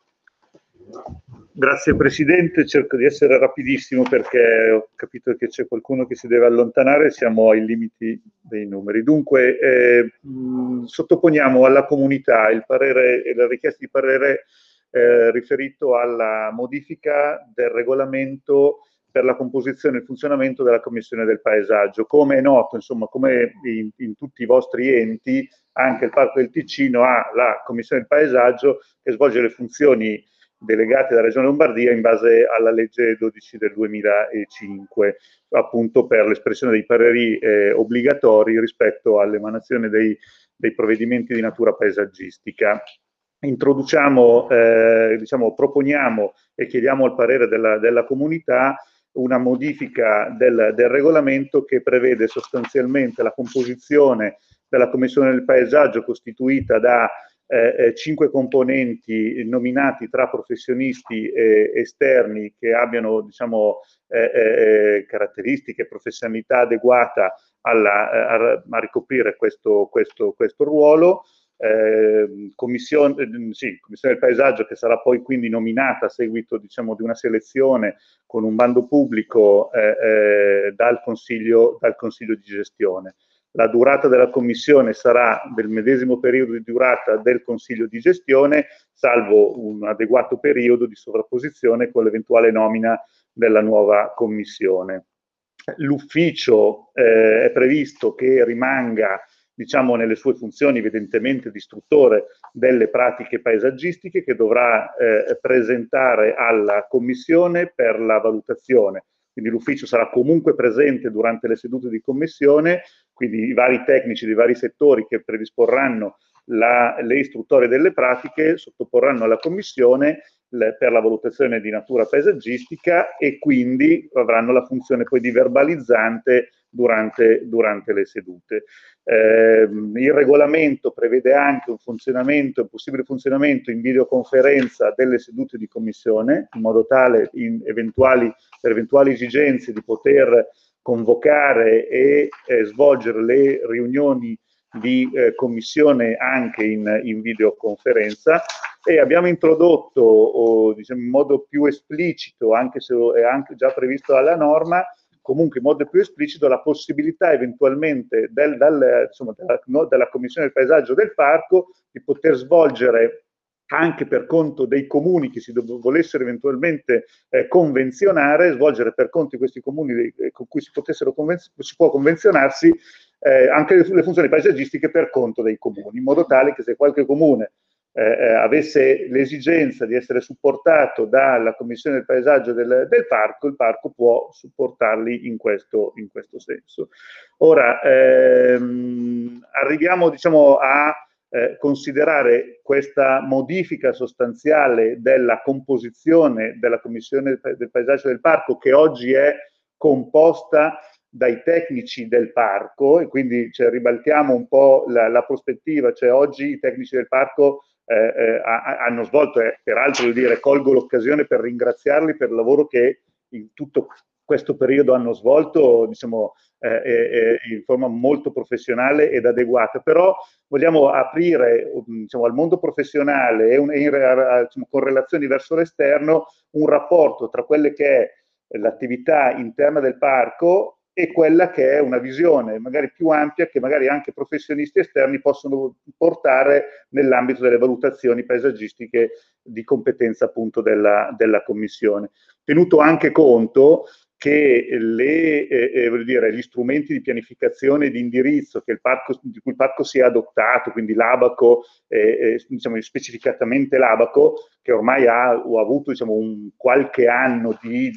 Grazie Presidente, cerco di essere rapidissimo perché ho capito che c'è qualcuno che si deve allontanare, siamo ai limiti dei numeri. Dunque, sottoponiamo alla comunità il parere e la richiesta di parere riferito alla modifica del regolamento per la composizione e il funzionamento della Commissione del Paesaggio. Come è noto, insomma, come in tutti i vostri enti, anche il Parco del Ticino ha la Commissione del Paesaggio che svolge le funzioni delegate dalla Regione Lombardia in base alla legge 12 del 2005, appunto per l'espressione dei pareri obbligatori rispetto all'emanazione dei provvedimenti di natura paesaggistica. Introduciamo, proponiamo e chiediamo il parere della comunità una modifica del regolamento che prevede sostanzialmente la composizione della Commissione del Paesaggio costituita da 5 componenti nominati tra professionisti esterni che abbiano caratteristiche e professionalità adeguata a ricoprire questo ruolo. Commissione del Paesaggio che sarà poi quindi nominata a seguito di una selezione con un bando pubblico dal consiglio di gestione. La durata della commissione sarà del medesimo periodo di durata del consiglio di gestione, salvo un adeguato periodo di sovrapposizione con l'eventuale nomina della nuova commissione. l'ufficio è previsto che rimanga, diciamo, nelle sue funzioni evidentemente di istruttore delle pratiche paesaggistiche, che dovrà presentare alla commissione per la valutazione. Quindi l'ufficio sarà comunque presente durante le sedute di commissione, quindi i vari tecnici dei vari settori che predisporranno le istruttorie delle pratiche sottoporranno alla commissione per la valutazione di natura paesaggistica, e quindi avranno la funzione poi di verbalizzante durante le sedute. Il regolamento prevede anche un possibile funzionamento in videoconferenza delle sedute di commissione, in modo tale per eventuali esigenze di poter convocare e svolgere le riunioni di commissione anche in videoconferenza. E abbiamo introdotto, diciamo, in modo più esplicito, anche se è anche già previsto dalla norma, comunque in modo più esplicito, la possibilità eventualmente della Commissione del Paesaggio del Parco di poter svolgere anche per conto dei comuni che si volessero eventualmente convenzionare, svolgere per conto di questi comuni con cui si può convenzionarsi anche le funzioni paesaggistiche per conto dei comuni, in modo tale che se qualche comune avesse l'esigenza di essere supportato dalla Commissione del Paesaggio del Parco, il Parco può supportarli in questo senso. Ora, arriviamo, diciamo, a considerare questa modifica sostanziale della composizione della Commissione del Paesaggio del Parco, che oggi è composta dai tecnici del parco, e quindi ribaltiamo un po' la prospettiva. Oggi i tecnici del parco hanno svolto, peraltro, colgo l'occasione per ringraziarli per il lavoro che in tutto questo periodo hanno svolto, diciamo, in forma molto professionale ed adeguata. Però vogliamo aprire, diciamo, al mondo professionale e con relazioni verso l'esterno un rapporto tra quelle che è l'attività interna del parco e quella che è una visione magari più ampia, che magari anche professionisti esterni possono portare nell'ambito delle valutazioni paesaggistiche di competenza, appunto, della Commissione. Tenuto anche conto che gli strumenti di pianificazione e di indirizzo di cui il parco si è adottato, quindi l'Abaco, diciamo specificatamente l'Abaco, che ormai ha avuto, diciamo, un qualche anno di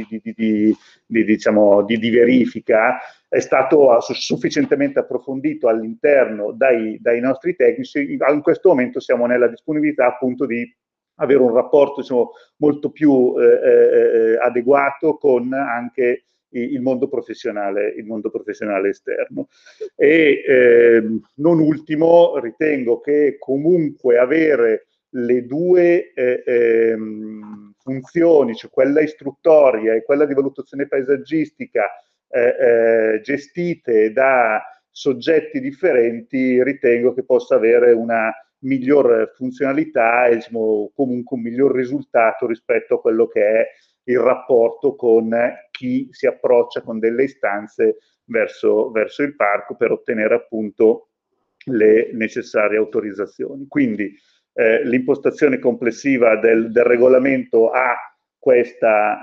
verifica, è stato sufficientemente approfondito all'interno dai nostri tecnici. In questo momento siamo nella disponibilità, appunto, di avere un rapporto, diciamo, molto più adeguato con anche il mondo professionale esterno. E non ultimo, ritengo che comunque avere le due funzioni, cioè quella istruttoria e quella di valutazione paesaggistica, gestite da soggetti differenti, ritengo che possa avere una miglior funzionalità e, diciamo, comunque un miglior risultato rispetto a quello che è il rapporto con chi si approccia con delle istanze verso il parco per ottenere, appunto, le necessarie autorizzazioni. Quindi l'impostazione complessiva del regolamento ha questa,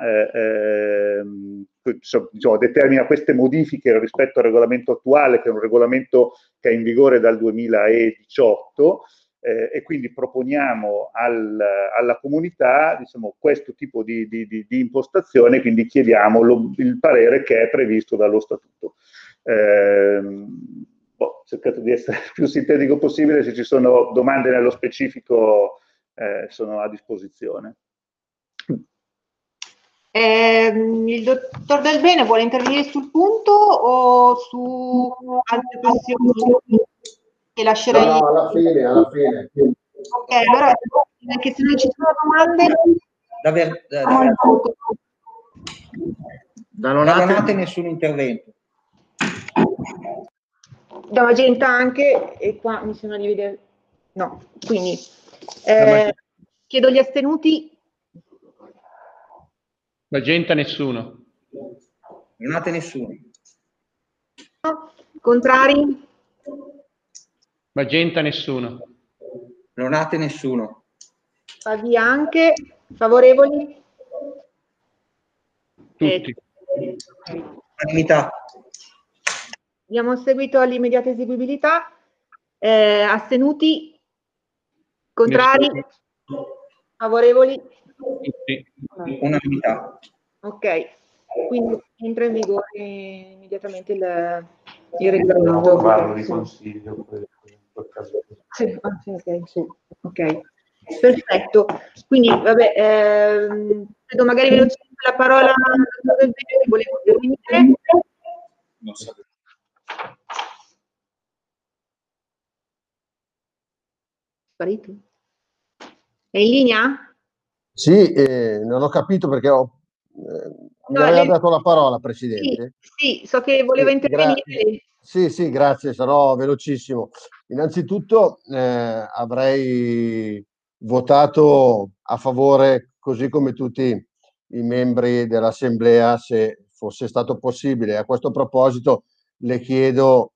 diciamo, determina queste modifiche rispetto al regolamento attuale, che è un regolamento che è in vigore dal 2018, e quindi proponiamo alla comunità, diciamo, questo tipo di impostazione, quindi chiediamo il parere che è previsto dallo Statuto. Ho cercato di essere il più sintetico possibile, se ci sono domande nello specifico sono a disposizione. Il dottor Del Bene vuole intervenire sul punto o su altre questioni? Che lascerei... No, alla fine. Ok, allora, anche se non ci sono domande... Da Lonate nessun intervento. Da Magenta anche, e qua mi sembra di vedere... No, quindi chiedo gli astenuti. Magenta nessuno. Lonate nessuno. Contrari? Magenta nessuno. Lonate nessuno. Pavia anche. Favorevoli? Tutti. Unanimità. Diamo seguito all'immediata eseguibilità. Astenuti? Contrari? Favorevoli? Unanimità. Ok, quindi entra in vigore immediatamente il regolamento. Parlo di consiglio. Sì, ok, perfetto. Quindi, vabbè, vedo magari velocemente la parola al dottor Del Bene, che volevo intervenire. Non so. Sparito? È in linea? Sì, non ho capito perché mi aveva dato la parola, Presidente. Sì, so che voleva intervenire. Sì, grazie, sarò velocissimo. Innanzitutto avrei votato a favore, così come tutti i membri dell'Assemblea, se fosse stato possibile. A questo proposito le chiedo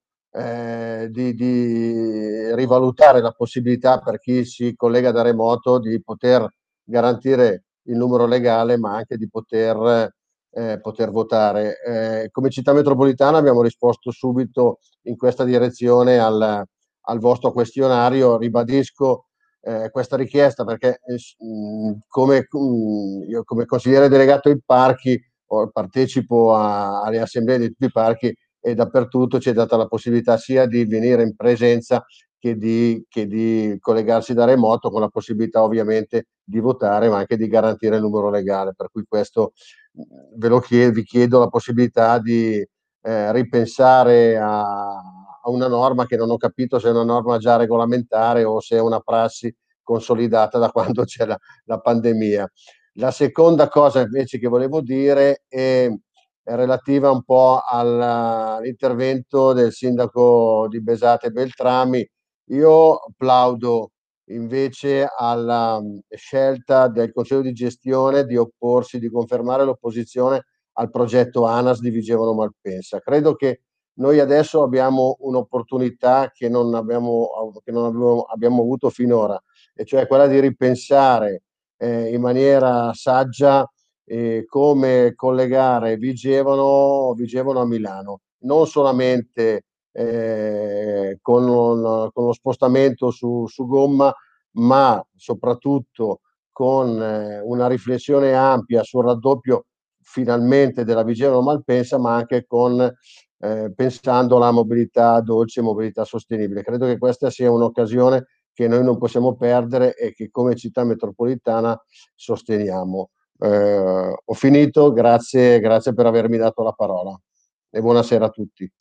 di rivalutare la possibilità per chi si collega da remoto di poter garantire il numero legale, ma anche di poter votare. Come città metropolitana abbiamo risposto subito in questa direzione al vostro questionario. Ribadisco questa richiesta perché io come consigliere delegato ai parchi partecipo alle assemblee di tutti i parchi e dappertutto ci è data la possibilità sia di venire in presenza che di collegarsi da remoto, con la possibilità ovviamente di votare, ma anche di garantire il numero legale. Per cui questo vi chiedo la possibilità di ripensare a una norma che non ho capito se è una norma già regolamentare o se è una prassi consolidata da quando c'è la pandemia. La seconda cosa invece che volevo dire è relativa un po' all'intervento del sindaco di Besate Beltrami. Io plaudo invece alla scelta del Consiglio di gestione di opporsi, di confermare l'opposizione al progetto ANAS di Vigevano Malpensa. Credo che noi adesso abbiamo un'opportunità che non abbiamo avuto finora, e cioè quella di ripensare in maniera saggia come collegare Vigevano a Milano, non solamente con lo spostamento su gomma, ma soprattutto con una riflessione ampia sul raddoppio finalmente della Vigevano Malpensa, ma anche pensando alla mobilità dolce e mobilità sostenibile. Credo che questa sia un'occasione che noi non possiamo perdere e che come città metropolitana sosteniamo. Ho finito, grazie per avermi dato la parola e buonasera a tutti.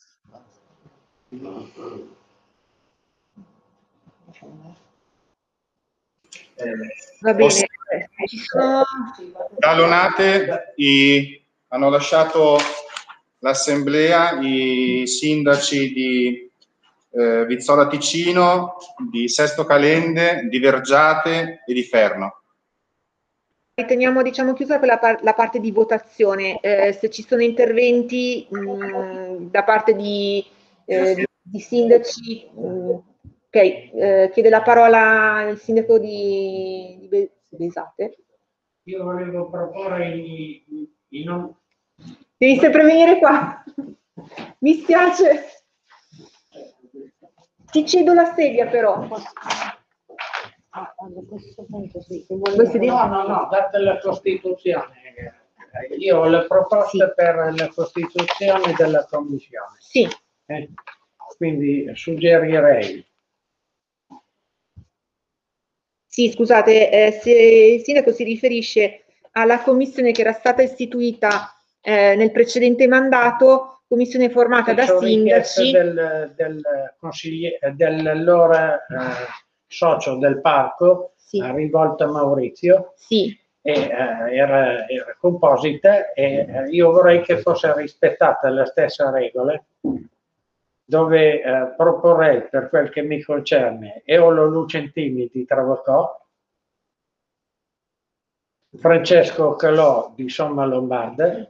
Va bene. Da Lonate hanno lasciato l'assemblea i sindaci di Vizzola Ticino, di Sesto Calende, di Vergiate e di Ferno. Riteniamo, diciamo, chiusa per la parte di votazione. Se ci sono interventi da parte di sindaci, chiede la parola il sindaco di Besate. Io volevo proporre i nomi. Devi sempre venire qua. Mi spiace. Ti cedo la sedia però. A questo punto sì. No, date la Costituzione. Io ho le proposte per la Costituzione della Commissione. Sì. Quindi suggerirei. Sì, scusate, se il sindaco si riferisce alla commissione che era stata istituita nel precedente mandato, commissione formata da sindaci. Dell'allora socio del parco, rivolta a Maurizio, era composita, e io vorrei che fosse rispettata la stessa regola, dove proporrei, per quel che mi concerne, Eolo Lucentini di Travacò, Francesco Calò di Somma Lombarda,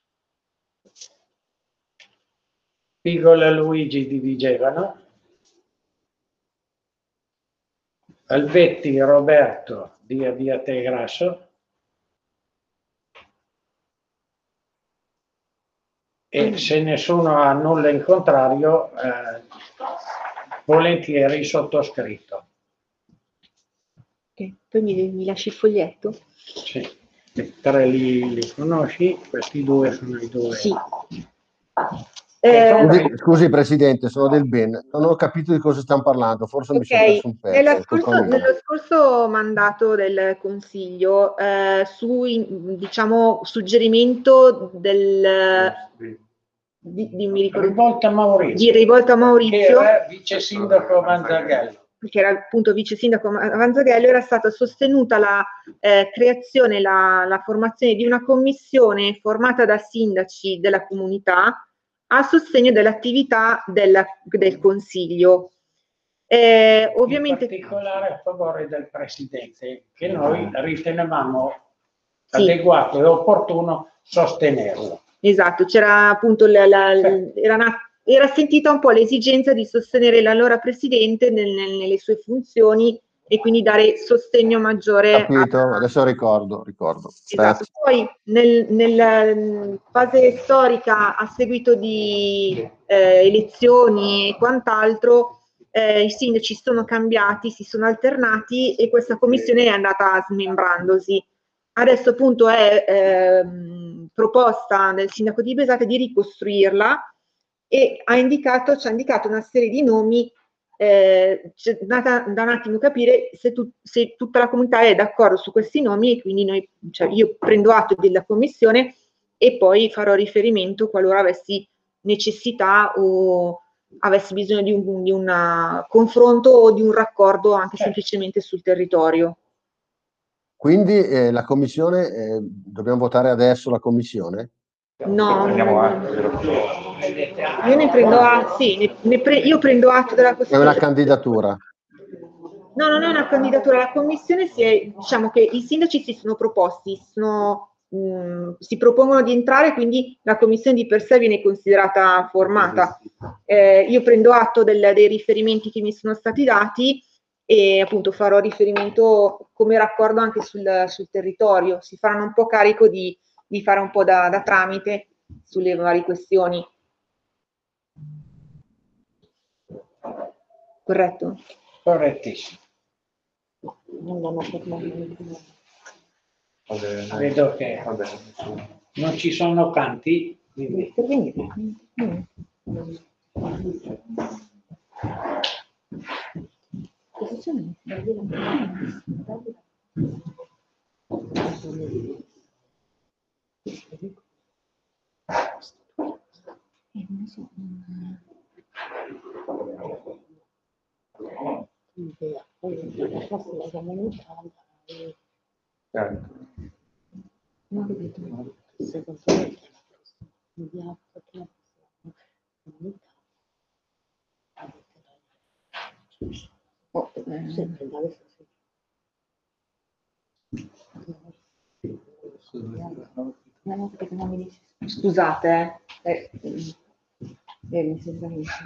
Pigola Luigi di Vigevano, Alvetti Roberto di Abbiate Grasso, e se nessuno ha nulla in contrario, volentieri sottoscritto. Ok, poi mi lasci il foglietto? Sì, i 3 li conosci, questi 2 sono i 2. Sì. Scusi Presidente, sono del BEN, non ho capito di cosa stiamo parlando, forse mi sono perso un pezzo. Nello scorso mandato del Consiglio, diciamo, suggerimento Rivolta Maurizio. Di Rivolta Maurizio. Che era vice sindaco Vanzaghello. Che era appunto vice sindaco Vanzaghello, era stata sostenuta la creazione, la formazione di una commissione formata da sindaci della comunità a sostegno dell'attività del Consiglio. Ovviamente, in particolare a favore del Presidente, che noi ritenevamo adeguato e opportuno sostenerlo. Esatto, c'era appunto era sentita un po' l'esigenza di sostenere l'allora Presidente nelle sue funzioni e quindi dare sostegno maggiore. Capito, adesso ricordo. Esatto. Poi nella fase storica, a seguito di elezioni e quant'altro, i sindaci sono cambiati, si sono alternati e questa commissione è andata smembrandosi. Adesso appunto è proposta del sindaco di Besate di ricostruirla e ci ha indicato una serie di nomi. C'è da un attimo capire se tutta la comunità è d'accordo su questi nomi e quindi io prendo atto della commissione e poi farò riferimento qualora avessi necessità o avessi bisogno di un confronto o di un raccordo anche semplicemente sul territorio. Quindi la commissione, dobbiamo votare adesso la commissione? No, io ne prendo atto, io prendo atto della questione. È una candidatura. No, non è una candidatura, la commissione diciamo che i sindaci si sono proposti, si propongono di entrare, quindi la commissione di per sé viene considerata formata. Io prendo atto dei riferimenti che mi sono stati dati e appunto farò riferimento come raccordo anche sul territorio, si faranno un po' carico di fare un po' da tramite sulle varie questioni. Corretto? Correttissimo. Vedo che non ci sono canti. Quindi... Scusate, mi sembra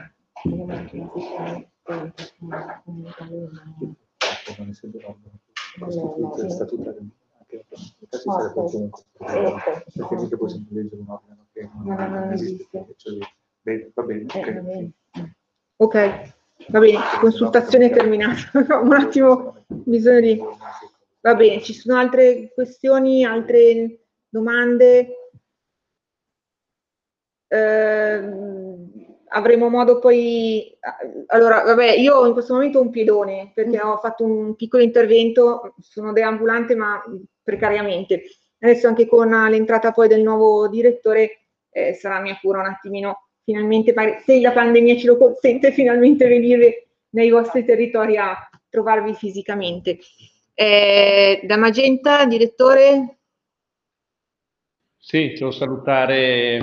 ok, va bene, consultazione terminata. Un attimo, bisogno di... Va bene, ci sono altre questioni, altre domande? Avremo modo poi... Allora, vabbè, io in questo momento ho un piedone perché ho fatto un piccolo intervento, sono deambulante ma precariamente. Adesso anche con l'entrata poi del nuovo direttore sarà mia cura un attimino, finalmente, se la pandemia ce lo consente, finalmente venire nei vostri territori a trovarvi fisicamente. Da Magenta, direttore? Sì, devo salutare.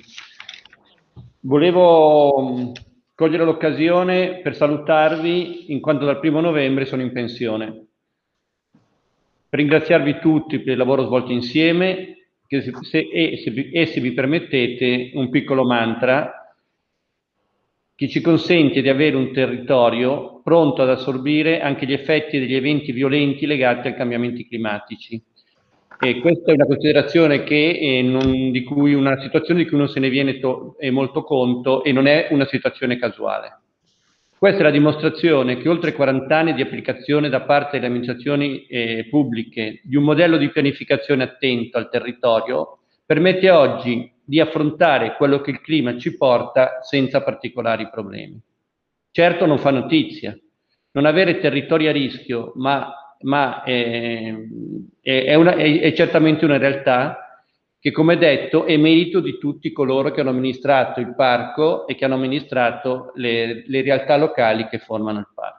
Volevo cogliere l'occasione per salutarvi in quanto dal 1° novembre sono in pensione. Per ringraziarvi tutti per il lavoro svolto insieme se vi permettete un piccolo mantra che ci consente di avere un territorio pronto ad assorbire anche gli effetti degli eventi violenti legati ai cambiamenti climatici. E questa è una considerazione di cui una situazione di cui non se ne viene molto conto, e non è una situazione casuale. Questa è la dimostrazione che oltre 40 anni di applicazione da parte delle amministrazioni pubbliche di un modello di pianificazione attento al territorio permette oggi di affrontare quello che il clima ci porta senza particolari problemi. Certo non fa notizia. Non avere territori a rischio, ma è certamente una realtà che, come detto, è merito di tutti coloro che hanno amministrato il parco e che hanno amministrato le realtà locali che formano il parco.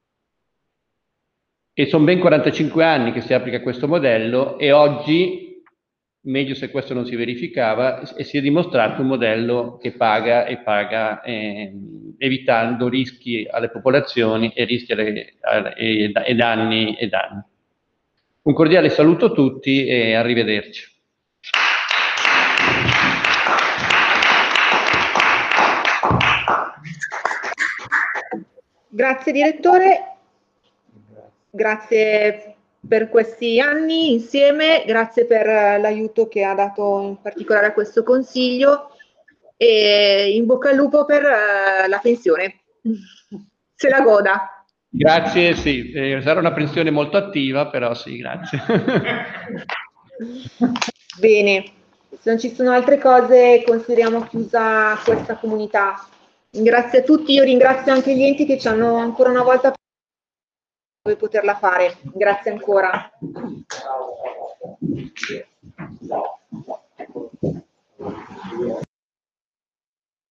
E sono ben 45 anni che si applica questo modello, e oggi, meglio se questo non si verificava, si è dimostrato un modello che paga, e paga evitando rischi alle popolazioni e rischi e danni. Un cordiale saluto a tutti e arrivederci. Grazie direttore, grazie per questi anni insieme, grazie per l'aiuto che ha dato in particolare a questo consiglio, e in bocca al lupo per la pensione. Se la goda. Grazie, sì, sarà una pensione molto attiva, però sì, grazie. Bene, se non ci sono altre cose consideriamo chiusa questa comunità. Grazie a tutti, io ringrazio anche gli enti che ci hanno ancora una volta per poterla fare. Grazie ancora.